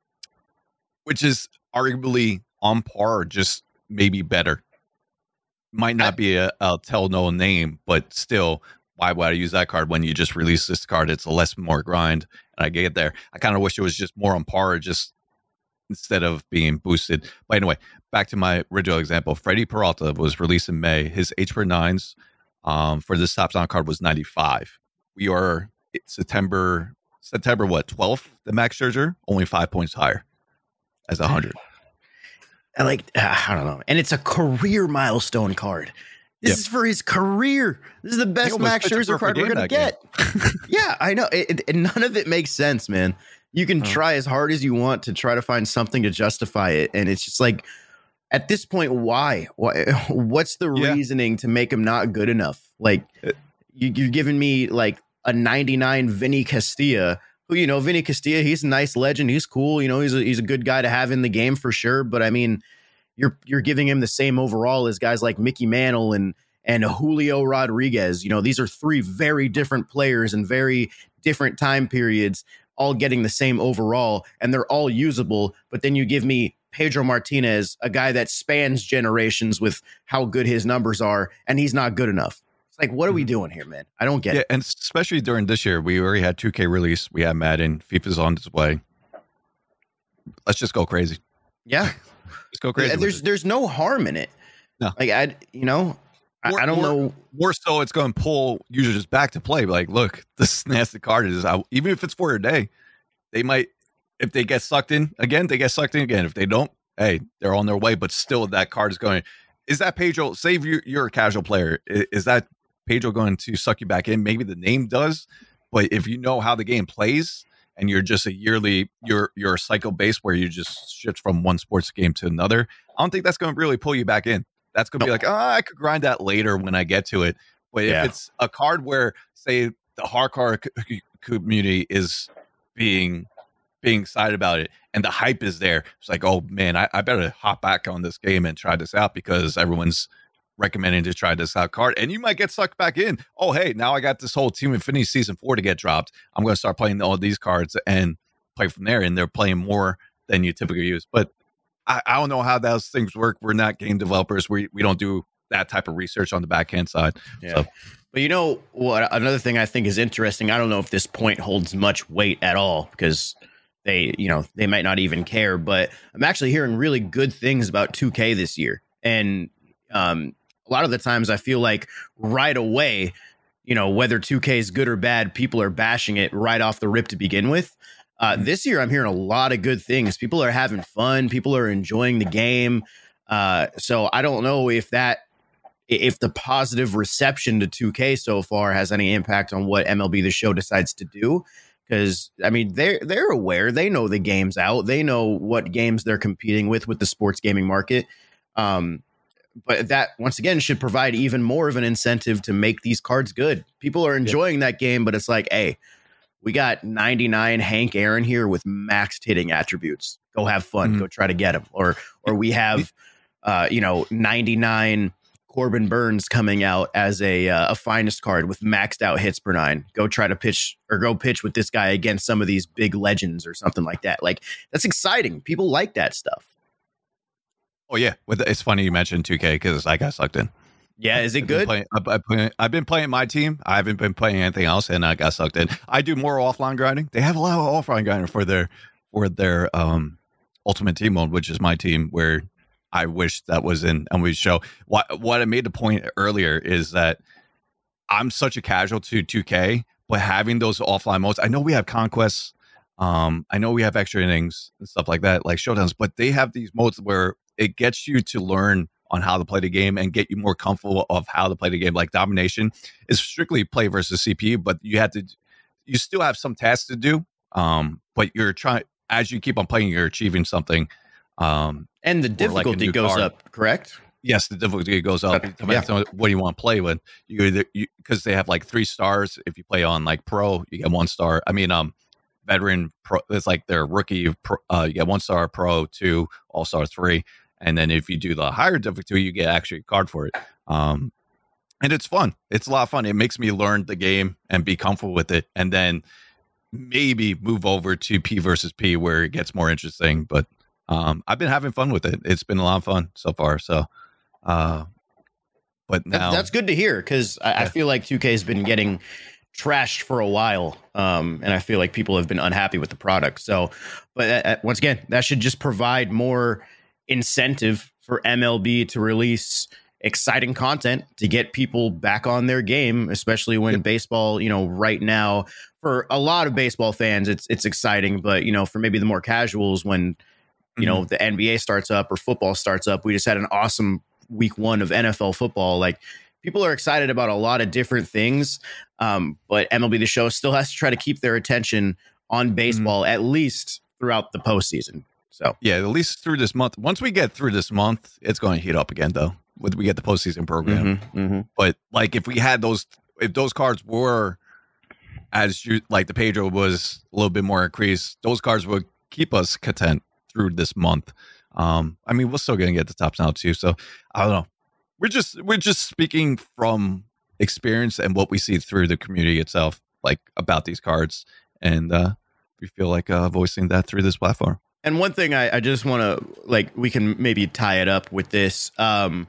Speaker 3: which is arguably on par, just maybe better. Might not be a, a tell no name, but still, why would I use that card when you just release this card? It's a less more grind, and I get there. I kind of wish it was just more on par, just instead of being boosted. But anyway, back to my original example. Freddie Peralta was released in May. His H per nines um, for this Topps Now card was ninety-five. We are September, September what, twelfth, the Max Scherzer, only five points higher as one hundred.
Speaker 2: And like, I don't know. And it's a career milestone card. This yep. is for his career. This is the best Max Scherzer card we're going to get. Yeah, I know. It, it, none of it makes sense, man. You can oh. try as hard as you want to try to find something to justify it. And it's just like, at this point, why? why what's the yeah. reasoning to make him not good enough? Like, you, you're giving me like a ninety-nine Vinny Castilla, who, you know, Vinny Castilla, he's a nice legend. He's cool. You know, he's a, he's a good guy to have in the game for sure. But I mean, you're you're giving him the same overall as guys like Mickey Mantle and and Julio Rodriguez. You know, these are three very different players in very different time periods, all getting the same overall, and they're all usable. But then you give me Pedro Martinez, a guy that spans generations with how good his numbers are, and he's not good enough. It's like, what are we doing here, man? I don't get
Speaker 3: yeah,
Speaker 2: it.
Speaker 3: And especially during this year, we already had two K release. We had Madden. FIFA's on its way. Let's just go crazy.
Speaker 2: Yeah.
Speaker 3: Let's go crazy.
Speaker 2: There's there's no harm in it. No. Like, I, you know,
Speaker 3: more,
Speaker 2: I, I don't
Speaker 3: more,
Speaker 2: know.
Speaker 3: More so it's going to pull users back to play. Like, look, this nasty card is out. Even if it's for a day, they might, if they get sucked in again, they get sucked in again. If they don't, hey, they're on their way. But still, that card is going, is that Pedro, say if you're, you're a casual player, is, is that Pedro going to suck you back in? Maybe the name does, but if you know how the game plays and you're just a yearly, you're you're a cycle base where you just shift from one sports game to another, I don't think that's going to really pull you back in. That's going to be like, oh, I could grind that later when I get to it. But yeah. if it's a card where, say, the hardcore c- community is being being excited about it and the hype is there, it's like, oh man, I, I better hop back on this game and try this out because everyone's recommending to try this out card, and you might get sucked back in. Oh, hey, now I got this whole Team Infinity Season four to get dropped. I'm going to start playing all these cards and play from there, and they're playing more than you typically use. But I, I don't know how those things work. We're not game developers. We we don't do that type of research on the backhand side.
Speaker 2: Yeah.
Speaker 3: So.
Speaker 2: But you know what? Another thing I think is interesting. I don't know if this point holds much weight at all because they, you know, they might not even care. But I'm actually hearing really good things about two K this year, and um, a lot of the times I feel like right away, you know, whether two K is good or bad, people are bashing it right off the rip to begin with. Uh, this year, I'm hearing a lot of good things. People are having fun. People are enjoying the game. Uh, so I don't know if that, if the positive reception to two K so far has any impact on what M L B The Show decides to do. Because, I mean, they're, they're aware. They know the game's out. They know what games they're competing with with the sports gaming market. Um, But that, once again, should provide even more of an incentive to make these cards good. People are enjoying yeah. that game, but it's like, hey, we got ninety-nine Hank Aaron here with maxed hitting attributes. Go have fun. Mm-hmm. Go try to get him. Or or we have, uh, you know, ninety-nine Corbin Burns coming out as a uh, a finest card with maxed out hits per nine. Go try to pitch or go pitch with this guy against some of these big legends or something like that. Like, that's exciting. People like that stuff.
Speaker 3: Oh yeah, it's funny you mentioned two K because I got sucked in.
Speaker 2: Yeah, is it
Speaker 3: I've
Speaker 2: good?
Speaker 3: Been playing, I've, I've, been, I've been playing my team. I haven't been playing anything else, and I got sucked in. I do more offline grinding. They have a lot of offline grinding for their for their um, Ultimate Team mode, which is my team, where I wish that was in M L B Show. What what I made the point earlier is that I'm such a casual to two K, but having those offline modes, I know we have conquests. Um, I know we have extra innings and stuff like that, like showdowns, but they have these modes where it gets you to learn on how to play the game and get you more comfortable of how to play the game. Like domination is strictly play versus C P U, but you have to, you still have some tasks to do. Um, but you're trying, as you keep on playing, you're achieving something. Um,
Speaker 2: and the difficulty like goes card. up, correct?
Speaker 3: Yes, the difficulty goes up. Okay. Yeah. What do you want to play with? You either, because they have like three stars. If you play on like pro, you get one star. I mean, um, veteran pro, it's like their rookie pro, uh, you get one star, pro, two, all star, three. And then if you do the higher difficulty, you get actually a card for it. Um, and it's fun. It's a lot of fun. It makes me learn the game and be comfortable with it. And then maybe move over to P versus P where it gets more interesting. But um, I've been having fun with it. It's been a lot of fun so far. So, uh, but now.
Speaker 2: That's good to hear because I, yeah. I feel like two K has been getting trashed for a while. Um, and I feel like people have been unhappy with the product. So, but uh, once again, that should just provide more incentive for M L B to release exciting content to get people back on their game, especially when yep. baseball, you know, right now for a lot of baseball fans, it's it's exciting. But, you know, for maybe the more casuals, when, you mm-hmm. know, the N B A starts up or football starts up, we just had an awesome week one of N F L football. Like people are excited about a lot of different things. Um, but M L B The Show still has to try to keep their attention on baseball, mm-hmm. at least throughout the postseason. So
Speaker 3: yeah, at least through this month. Once we get through this month, it's going to heat up again, though. When we get the postseason program,
Speaker 2: mm-hmm, mm-hmm.
Speaker 3: but like if we had those, if those cards were as you like, the Pedro was a little bit more increased. Those cards would keep us content through this month. Um, I mean, we're still going to get the tops now too. So I don't know. We're just we're just speaking from experience and what we see through the community itself, like about these cards, and uh, we feel like uh, voicing that through this platform.
Speaker 2: And one thing I, I just want to, like, we can maybe tie it up with this. Um,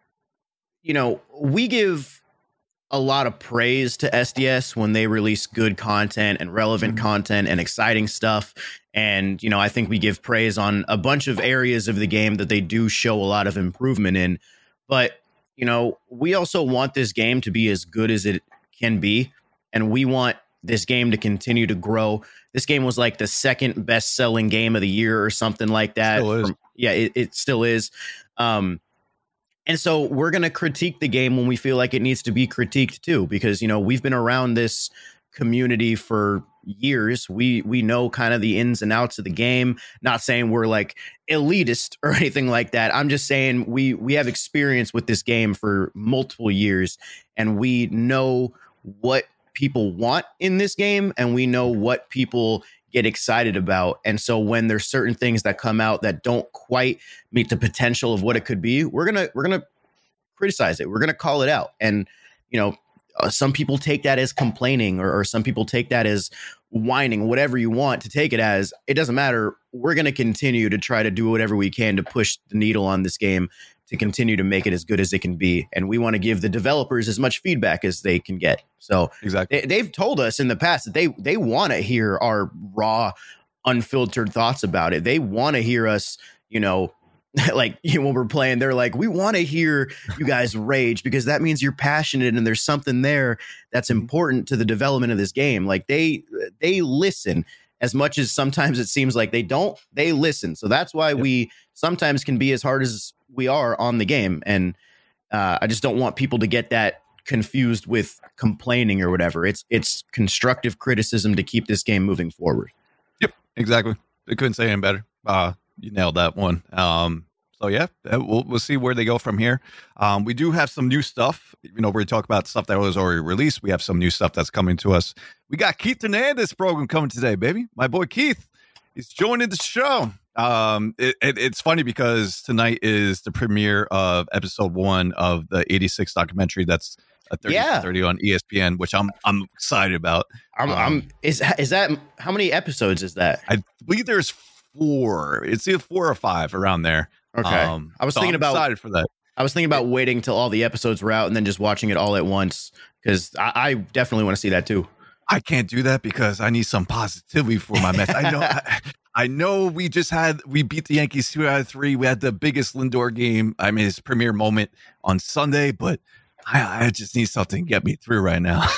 Speaker 2: you know, we give a lot of praise to S D S when they release good content and relevant mm-hmm. content and exciting stuff. And, you know, I think we give praise on a bunch of areas of the game that they do show a lot of improvement in. But, you know, we also want this game to be as good as it can be. And we want this game to continue to grow. This game was like the second best selling game of the year or something like that.
Speaker 3: Still is.
Speaker 2: From, yeah, it, it still is. Um, and so we're going to critique the game when we feel like it needs to be critiqued too, because, you know, we've been around this community for years. We, we know kind of the ins and outs of the game. Not saying we're like elitist or anything like that. I'm just saying we, we have experience with this game for multiple years, and we know what people want in this game, and we know what people get excited about. And so when there's certain things that come out that don't quite meet the potential of what it could be, we're gonna we're gonna criticize it. We're gonna call it out. And you know, uh, some people take that as complaining, or, or some people take that as whining. Whatever you want to take it as, it doesn't matter. We're gonna continue to try to do whatever we can to push the needle on this game, to continue to make it as good as it can be. And we want to give the developers as much feedback as they can get. So
Speaker 3: exactly.
Speaker 2: they, they've told us in the past that they, they want to hear our raw, unfiltered thoughts about it. They want to hear us, you know, like you know, when we're playing, they're like, we want to hear you guys rage, because that means you're passionate and there's something there that's important to the development of this game. Like they, they listen. As much as sometimes it seems like they don't, they listen. So that's why yep. we sometimes can be as hard as we are on the game. And uh, I just don't want people to get that confused with complaining or whatever. It's it's constructive criticism to keep this game moving forward.
Speaker 3: Yep, exactly. I couldn't say any better. Uh, you nailed that one. Um, so yeah, we'll we'll see where they go from here. Um, we do have some new stuff. You know, we're talking about stuff that was already released. We have some new stuff that's coming to us. We got Keith Hernandez program coming today, baby. My boy Keith, he's joining the show. Um, it, it, it's funny because tonight is the premiere of episode one of the eighty-six documentary that's a thirty
Speaker 2: yeah.
Speaker 3: thirty on E S P N, which I'm I'm excited about.
Speaker 2: I'm, um, I'm is is that how many episodes is that?
Speaker 3: I believe there's four. It's either four or five around there.
Speaker 2: Okay,
Speaker 3: um,
Speaker 2: I was
Speaker 3: so
Speaker 2: thinking
Speaker 3: I'm
Speaker 2: about
Speaker 3: excited for that.
Speaker 2: I was thinking about waiting till all the episodes were out and then just watching it all at once, because I, I definitely want to see that too.
Speaker 3: I can't do that because I need some positivity for my mess. I know, I, I know. We just had we beat the Yankees two out of three. We had the biggest Lindor game. I mean, his premiere moment on Sunday, but I, I just need something to get me through right now.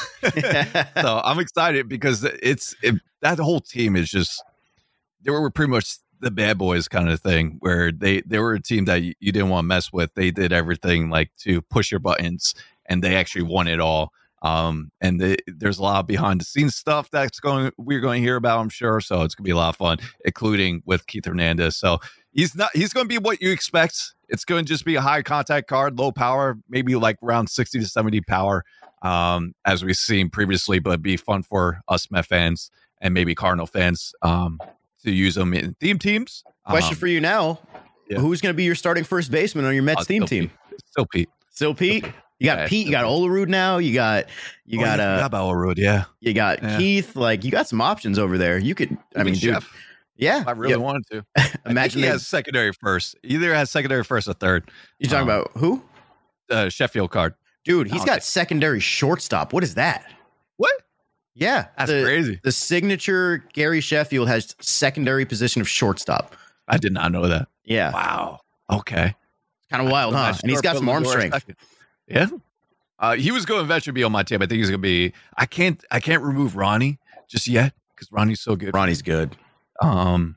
Speaker 3: So I'm excited because it's it, that whole team is just they were pretty much the bad boys kind of thing, where they, they were a team that you, you didn't want to mess with. They did everything like to push your buttons, and they actually won it all. Um, and they, there's a lot of behind the scenes stuff that's going we're going to hear about, I'm sure. So it's gonna be a lot of fun, including with Keith Hernandez. So he's not he's going to be what you expect. It's going to just be a high contact card, low power, maybe like around sixty to seventy power, um, as we've seen previously. But it'd be fun for us Met fans and maybe Cardinal fans um, to use them in theme teams.
Speaker 2: Question
Speaker 3: um,
Speaker 2: for you now: yeah. Who's going to be your starting first baseman on your Mets uh, theme
Speaker 3: still
Speaker 2: team?
Speaker 3: Pete. Still Pete.
Speaker 2: Still Pete. You got yeah, Pete. You got Olerud now. You got you
Speaker 3: oh,
Speaker 2: got
Speaker 3: uh. about Olerud, yeah.
Speaker 2: You got yeah. Keith. Like you got some options over there. You could. I mean, dude.
Speaker 3: Chef.
Speaker 2: Yeah,
Speaker 3: I really
Speaker 2: yeah.
Speaker 3: wanted to.
Speaker 2: Imagine
Speaker 3: he
Speaker 2: they,
Speaker 3: has secondary first. Either has secondary first or third.
Speaker 2: You talking um, about who?
Speaker 3: Uh, Sheffield card.
Speaker 2: Dude, he's got secondary shortstop. What is that?
Speaker 3: What?
Speaker 2: Yeah,
Speaker 3: that's
Speaker 2: the,
Speaker 3: crazy.
Speaker 2: The signature Gary Sheffield has secondary position of shortstop.
Speaker 3: I did not know that.
Speaker 2: Yeah.
Speaker 3: Wow. Okay.
Speaker 2: Kind of wild, huh? And he's got some arm strength.
Speaker 3: Yeah. Uh, he was going to eventually be on my team. I think he's going to be. I can't. I can't remove Ronnie just yet because Ronnie's so good.
Speaker 2: Ronnie's good.
Speaker 3: Um,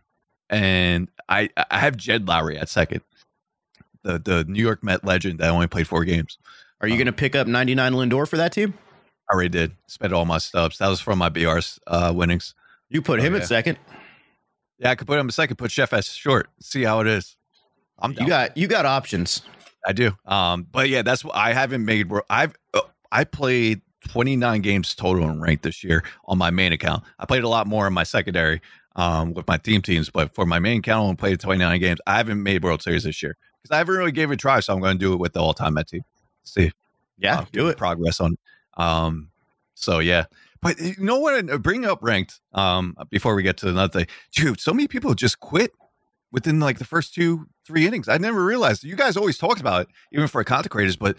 Speaker 3: and I I have Jed Lowry at second, the the New York Met legend that only played four games.
Speaker 2: Are you um, going to pick up ninety-nine Lindor for that team?
Speaker 3: I already did. Spent all my stubs. That was from my B R's uh, winnings.
Speaker 2: You put
Speaker 3: oh,
Speaker 2: him
Speaker 3: yeah.
Speaker 2: at second.
Speaker 3: Yeah, I could put him at second. Put Chef as short. See how it is. I'm
Speaker 2: you got you got options.
Speaker 3: I do. Um, but yeah, that's what I haven't made. I've uh, I played twenty-nine games total in ranked this year on my main account. I played a lot more in my secondary um, with my team teams, but for my main account, I only played twenty-nine games. I haven't made World Series this year because I haven't really gave it a try. So I'm going to do it with the all-time Met team. See,
Speaker 2: yeah,
Speaker 3: uh,
Speaker 2: do it.
Speaker 3: Progress on. Um, so yeah. But you know what? Bring up ranked um, before we get to another thing. Dude, so many people just quit within like the first two, three innings. I never realized. You guys always talked about it, even for content creators, but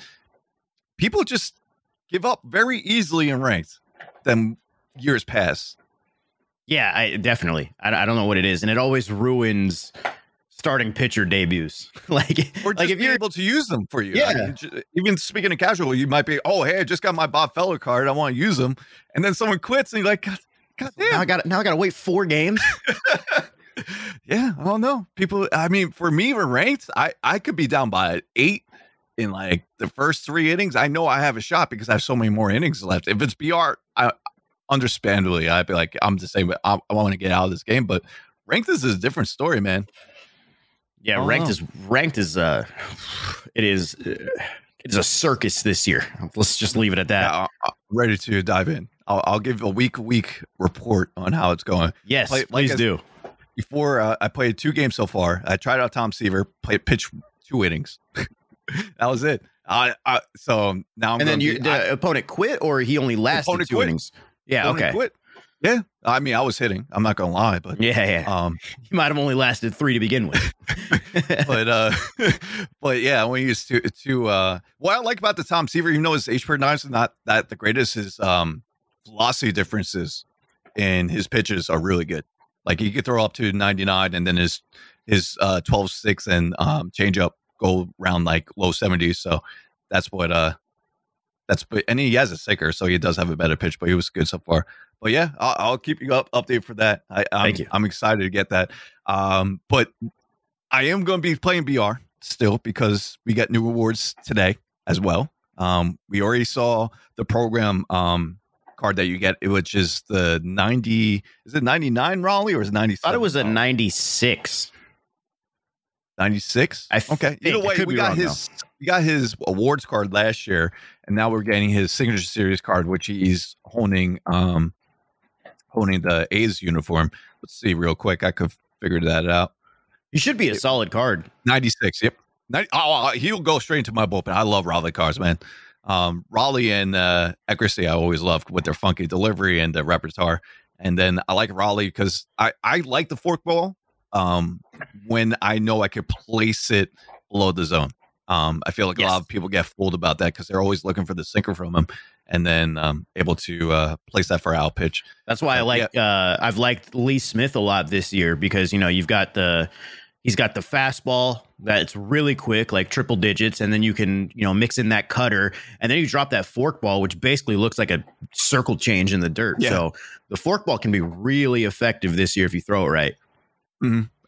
Speaker 3: people just give up very easily in ranked than years past.
Speaker 2: Yeah, I definitely. I, I don't know what it is. And it always ruins starting pitcher debuts. like,
Speaker 3: or just
Speaker 2: like if
Speaker 3: you're
Speaker 2: you're
Speaker 3: able to use them for you.
Speaker 2: Yeah.
Speaker 3: I mean, just, even speaking of casual, you might be, oh, hey, I just got my Bob Feller card. I want to use them. And then someone quits and you're like, God, God damn.
Speaker 2: Now I got now I got to wait four games.
Speaker 3: Yeah, I don't know. People, I mean, for me, we're ranked. I, I could be down by eight in like the first three innings. I know I have a shot because I have so many more innings left. If it's B R, I understandably, I'd be like, I'm the same, but I, I want to get out of this game. But ranked is a different story, man.
Speaker 2: Yeah, ranked know. is ranked is uh, it is uh, it is a circus this year. Let's just leave it at that.
Speaker 3: Yeah, I'm ready to dive in. I'll, I'll give a week week report on how it's going.
Speaker 2: Yes,
Speaker 3: Play,
Speaker 2: please
Speaker 3: like
Speaker 2: do.
Speaker 3: Before uh, I played two games so far, I tried out Tom Seaver, played pitch two innings. That was it. I, I so now I'm
Speaker 2: and then you,
Speaker 3: be,
Speaker 2: the
Speaker 3: I,
Speaker 2: opponent quit, or he only lasted two
Speaker 3: quit.
Speaker 2: innings. Yeah,
Speaker 3: opponent
Speaker 2: okay.
Speaker 3: Quit. Yeah, I mean, I was hitting. I'm not gonna lie, but
Speaker 2: yeah, yeah.
Speaker 3: Um,
Speaker 2: he might have only lasted three to begin with.
Speaker 3: but uh, but yeah, when you used to to uh, what I like about the Tom Seaver, even though his H per nine is not that the greatest, his um velocity differences in his pitches are really good. Like he could throw up to ninety-nine, and then his his uh twelve six and um changeup go around like low seventies. So that's what uh that's and he has a sinker, so he does have a better pitch. But he was good so far. But yeah, I'll, I'll keep you up update for that. I I'm,
Speaker 2: Thank you.
Speaker 3: I'm excited to get that. Um, but I am going to be playing B R still because we got new awards today as well. Um, we already saw the program um. card that you get, which is the ninety. Is it ninety-nine Raleigh or is it ninety-seven?
Speaker 2: I thought it was a ninety-six.
Speaker 3: ninety-six.
Speaker 2: I th-
Speaker 3: okay. Either way, we got his though. we got his awards card last year, and now we're getting his signature series card, which he's holding um holding the A's uniform. Let's see real quick. I could figure that out.
Speaker 2: You should be a solid card.
Speaker 3: ninety-six. Yep. ninety, oh, he'll go straight into my bullpen. I love Raleigh cards, man. Um, Raleigh and uh, Eckersy, I always loved with their funky delivery and the repertoire. And then I like Raleigh because I, I like the forkball um, when I know I could place it below the zone. Um, I feel like yes. a lot of people get fooled about that because they're always looking for the sinker from him and then um, able to uh, place that for out pitch.
Speaker 2: That's why I like yeah. uh, I've liked Lee Smith a lot this year because, you know, you've got the he's got the fastball that's really quick, like triple digits, and then you can, you know, mix in that cutter, and then you drop that forkball, which basically looks like a circle change in the dirt. Yeah. So the forkball can be really effective this year if you throw it right.
Speaker 3: Mm-hmm.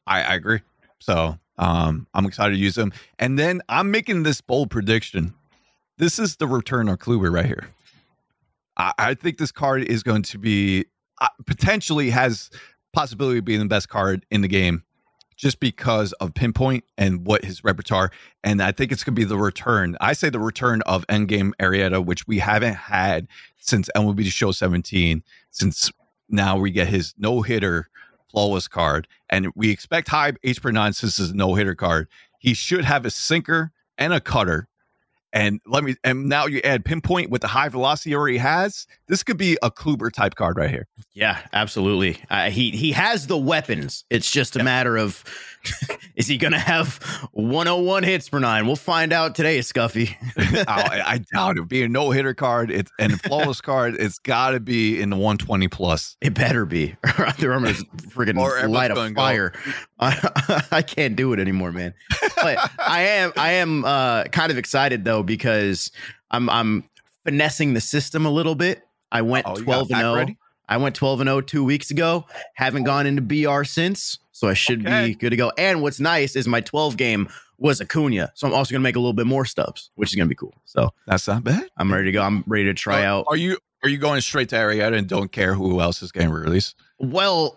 Speaker 3: I, I agree. So um, I'm excited to use them. And then I'm making this bold prediction. This is the return of Kluber right here. I, I think this card is going to be uh, potentially has possibility of being the best card in the game just because of Pinpoint and what his repertoire. And I think it's going to be the return. I say the return of Endgame Arrieta, which we haven't had since M L B The Show seventeen, since now we get his no-hitter flawless card. And we expect high H per nine since it's a no-hitter card. He should have a sinker and a cutter. And let me, and now you add Pinpoint with the high velocity he already has. This could be a Kluber type card right here.
Speaker 2: Yeah, absolutely. Uh, he he has the weapons. It's just a yeah. matter of is he going to have one oh one hits per nine? We'll find out today, Scuffy.
Speaker 3: I, I doubt it. Being a no hitter card, it's and a flawless card, it's got to be in the one twenty plus.
Speaker 2: It better be. Or I'm going to freaking light a fire. I, I can't do it anymore, man. But I am I am uh, kind of excited though because I'm I'm finessing the system a little bit. I went oh, twelve and oh. I went twelve and oh two weeks ago. Haven't gone into B R since, so I should okay. be good to go. And what's nice is my twelve game was Acuna, so I'm also going to make a little bit more stubs, which is going to be cool. So
Speaker 3: that's not bad.
Speaker 2: I'm ready to go. I'm ready to try
Speaker 3: so
Speaker 2: out.
Speaker 3: Are you are you going straight to Arrieta and don't care who else is getting released?
Speaker 2: Well,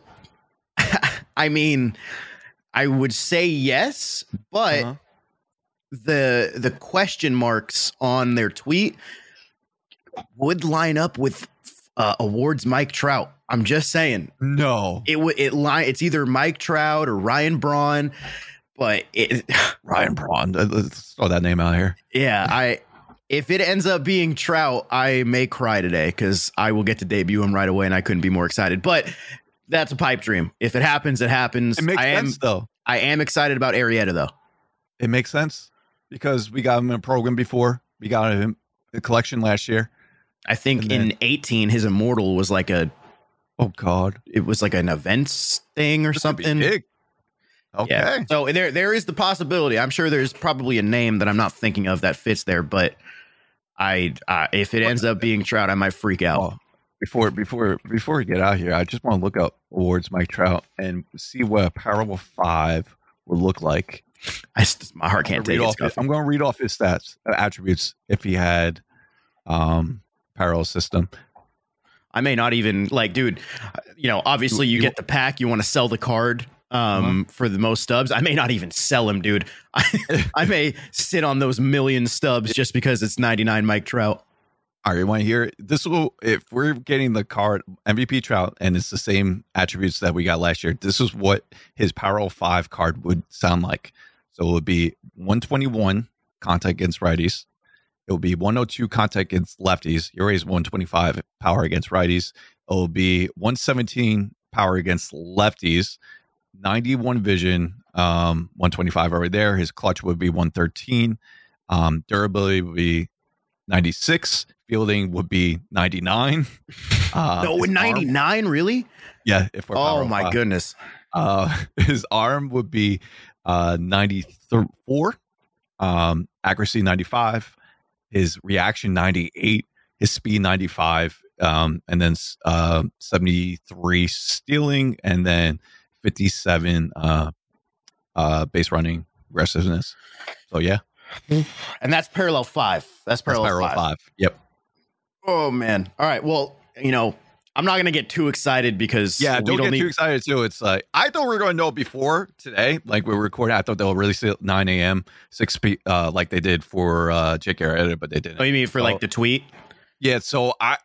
Speaker 2: I mean, I would say yes, but uh-huh. the the question marks on their tweet would line up with uh, awards Mike Trout. I'm just saying.
Speaker 3: No,
Speaker 2: it would it line. It's either Mike Trout or Ryan Braun, but it
Speaker 3: Ryan Braun. Let's throw that name out here.
Speaker 2: Yeah, I. If it ends up being Trout, I may cry today because I will get to debut him right away, and I couldn't be more excited. But that's a pipe dream. If it happens, it happens.
Speaker 3: It makes
Speaker 2: I
Speaker 3: sense,
Speaker 2: am,
Speaker 3: though.
Speaker 2: I am excited about Arrieta, though.
Speaker 3: It makes sense because we got him in a program before. We got him in a collection last year.
Speaker 2: I think then, in eighteen, his Immortal was like a.
Speaker 3: Oh God!
Speaker 2: It was like an events thing or
Speaker 3: this
Speaker 2: something.
Speaker 3: Big. Okay.
Speaker 2: Yeah. So there, there is the possibility. I'm sure there's probably a name that I'm not thinking of that fits there, but I, uh, if it ends up being Trout, I might freak out.
Speaker 3: Oh, before, before, before we get out here, I just want to look up awards Mike Trout and see what a Powerball five would look like.
Speaker 2: I just, my heart can't take it.
Speaker 3: His, I'm going to read off his stats, uh, attributes if he had um Powerball system. I
Speaker 2: may not even like, dude. You know, obviously you, you get the pack. You want to sell the card. Um, uh-huh. For the most stubs, I may not even sell him, dude. I, I may sit on those million stubs just because it's ninety-nine Mike Trout.
Speaker 3: All right, you want to hear it? This will, if we're getting the card M V P Trout and it's the same attributes that we got last year, this is what his Powerball five card would sound like. So it would be one twenty-one contact against righties. It will be one oh two contact against lefties. He already has one twenty-five power against righties. It will be one seventeen power against lefties. ninety-one vision, um, one twenty-five already there. His clutch would be one thirteen. Um, durability would be ninety-six. Fielding would be ninety-nine.
Speaker 2: Uh, no, ninety-nine, arm, really?
Speaker 3: Yeah. If we're
Speaker 2: oh my five. goodness.
Speaker 3: Uh, his arm would be uh, ninety-four. Um, accuracy ninety-five. His reaction ninety-eight. His speed ninety-five. Um, and then uh, seventy-three stealing, and then fifty-seven uh, uh, base running aggressiveness. So yeah,
Speaker 2: and that's parallel five. That's parallel, that's parallel five. five.
Speaker 3: Yep.
Speaker 2: Oh man. All right. Well, you know, I'm not gonna get too excited because
Speaker 3: yeah, don't, don't get
Speaker 2: need-
Speaker 3: too excited too. It's like I thought we were going to know before today. Like we were recording, I thought they'll release it at nine a.m. six p. Uh, like they did for uh, Jake Arrieta, but they didn't.
Speaker 2: Oh, you mean for so, like the tweet?
Speaker 3: Yeah. So I,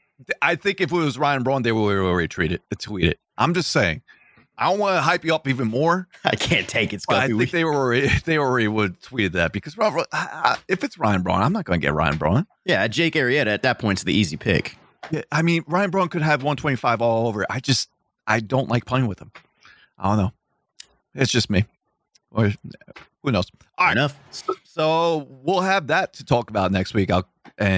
Speaker 3: I think if it was Ryan Braun, they would already tweet it. Tweet it. I'm just saying. I don't want to hype you up even more.
Speaker 2: I can't take it, Scott.
Speaker 3: I think they were already, they already would tweet that because if it's Ryan Braun, I'm not going to get Ryan Braun.
Speaker 2: Yeah, Jake Arrieta at that point's the easy pick.
Speaker 3: Yeah, I mean, Ryan Braun could have one twenty-five all over. I just, I don't like playing with him. I don't know. It's just me. Or who knows?
Speaker 2: All right. Enough.
Speaker 3: So we'll have that to talk about next week. I'll,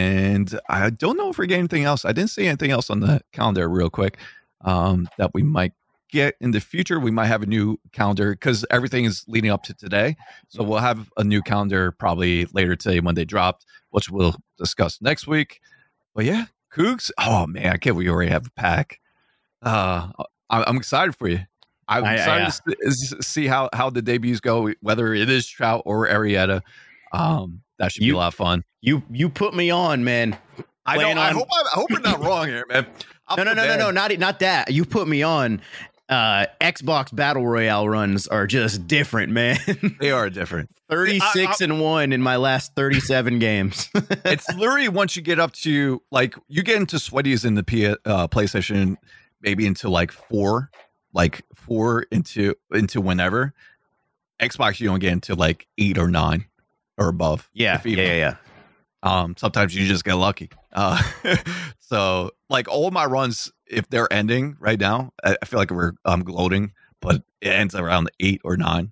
Speaker 3: and I don't know if we get anything else. I didn't see anything else on the calendar real quick um, that we might get in the future. We might have a new calendar because everything is leading up to today. So we'll have a new calendar probably later today when they dropped, which we'll discuss next week. But yeah, Cougs. Oh man, I can't. We already have a pack. Uh, I'm excited for you. I'm
Speaker 2: I,
Speaker 3: excited
Speaker 2: I,
Speaker 3: to s- see how, how the debuts go, whether it is Trout or Arrieta. Um, that should
Speaker 2: you,
Speaker 3: be a lot of fun.
Speaker 2: You you put me on, man.
Speaker 1: I know.
Speaker 2: On,
Speaker 1: I hope I'm, I hope I'm not wrong here, man.
Speaker 2: No, no, no, no, no, not not that. You put me on. Uh, Xbox Battle Royale runs are just different, man.
Speaker 3: They are different.
Speaker 2: thirty-six I, I, and one in my last thirty-seven games.
Speaker 3: It's literally once you get up to like you get into sweaties in the P, uh, PlayStation, maybe into like four, like four into into whenever. Xbox, you don't get into like eight or nine or above.
Speaker 2: Yeah, yeah, yeah, yeah.
Speaker 3: Um, sometimes you just get lucky. Uh, so like all my runs, if they're ending right now, I, I feel like we're um gloating, but it ends around eight or nine.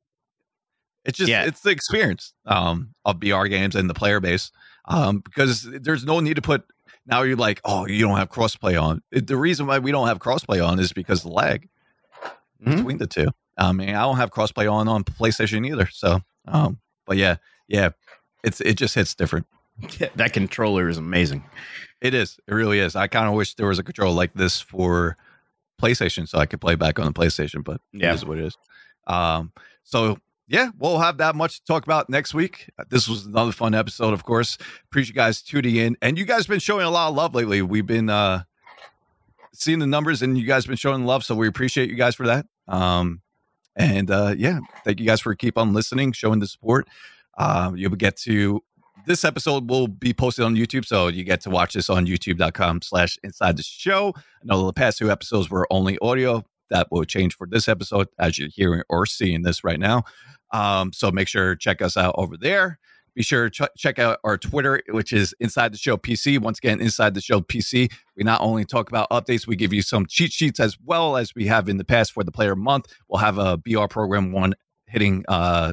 Speaker 3: It's just, yeah. it's the experience um, of B R games and the player base um, because there's no need to put, now you're like, oh, you don't have crossplay on. It, the reason why we don't have crossplay on is because of the lag mm-hmm. between the two. I mean, I don't have crossplay on on PlayStation either. So, um, but yeah, yeah, it's it just hits different.
Speaker 2: Yeah, that controller is amazing.
Speaker 3: It is. It really is. I kind of wish there was a controller like this for PlayStation so I could play back on the PlayStation, but yeah. It is what it is. Um, so, yeah, we'll have that much to talk about next week. This was another fun episode, of course. Appreciate you guys tuning in. And you guys have been showing a lot of love lately. We've been uh, seeing the numbers, and you guys have been showing love, so we appreciate you guys for that. Um, and, uh, yeah, thank you guys for keep on listening, showing the support. Uh, you'll get to... This episode will be posted on YouTube, so you get to watch this on youtube.com slash inside the show. I know the past two episodes were only audio. That will change for this episode as you're hearing or seeing this right now. Um, so make sure to check us out over there. Be sure to ch- check out our Twitter, which is Inside the Show P C. Once again, Inside the Show P C. We not only talk about updates, we give you some cheat sheets as well as we have in the past for the Player Month. We'll have a B R program one hitting uh,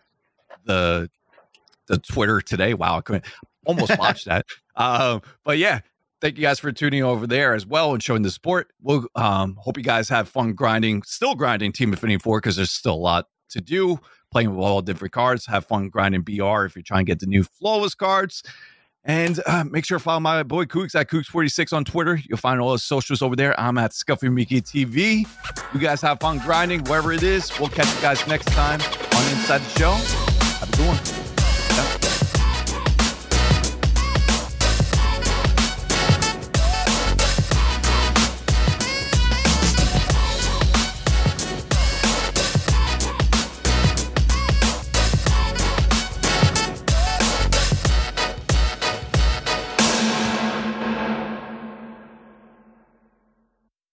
Speaker 3: the... the Twitter today. Wow, I couldn't almost watch that. Um, but yeah, thank you guys for tuning over there as well and showing the support. We'll um, hope you guys have fun grinding, still grinding Team Infinity four because there's still a lot to do. Playing with all different cards. Have fun grinding B R if you're trying to get the new flawless cards. And uh, make sure to follow my boy Kooks at Kooks forty-six on Twitter. You'll find all his socials over there. I'm at Scuffy Mickey T V. You guys have fun grinding, wherever it is. We'll catch you guys next time on Inside the Show. Have a good one.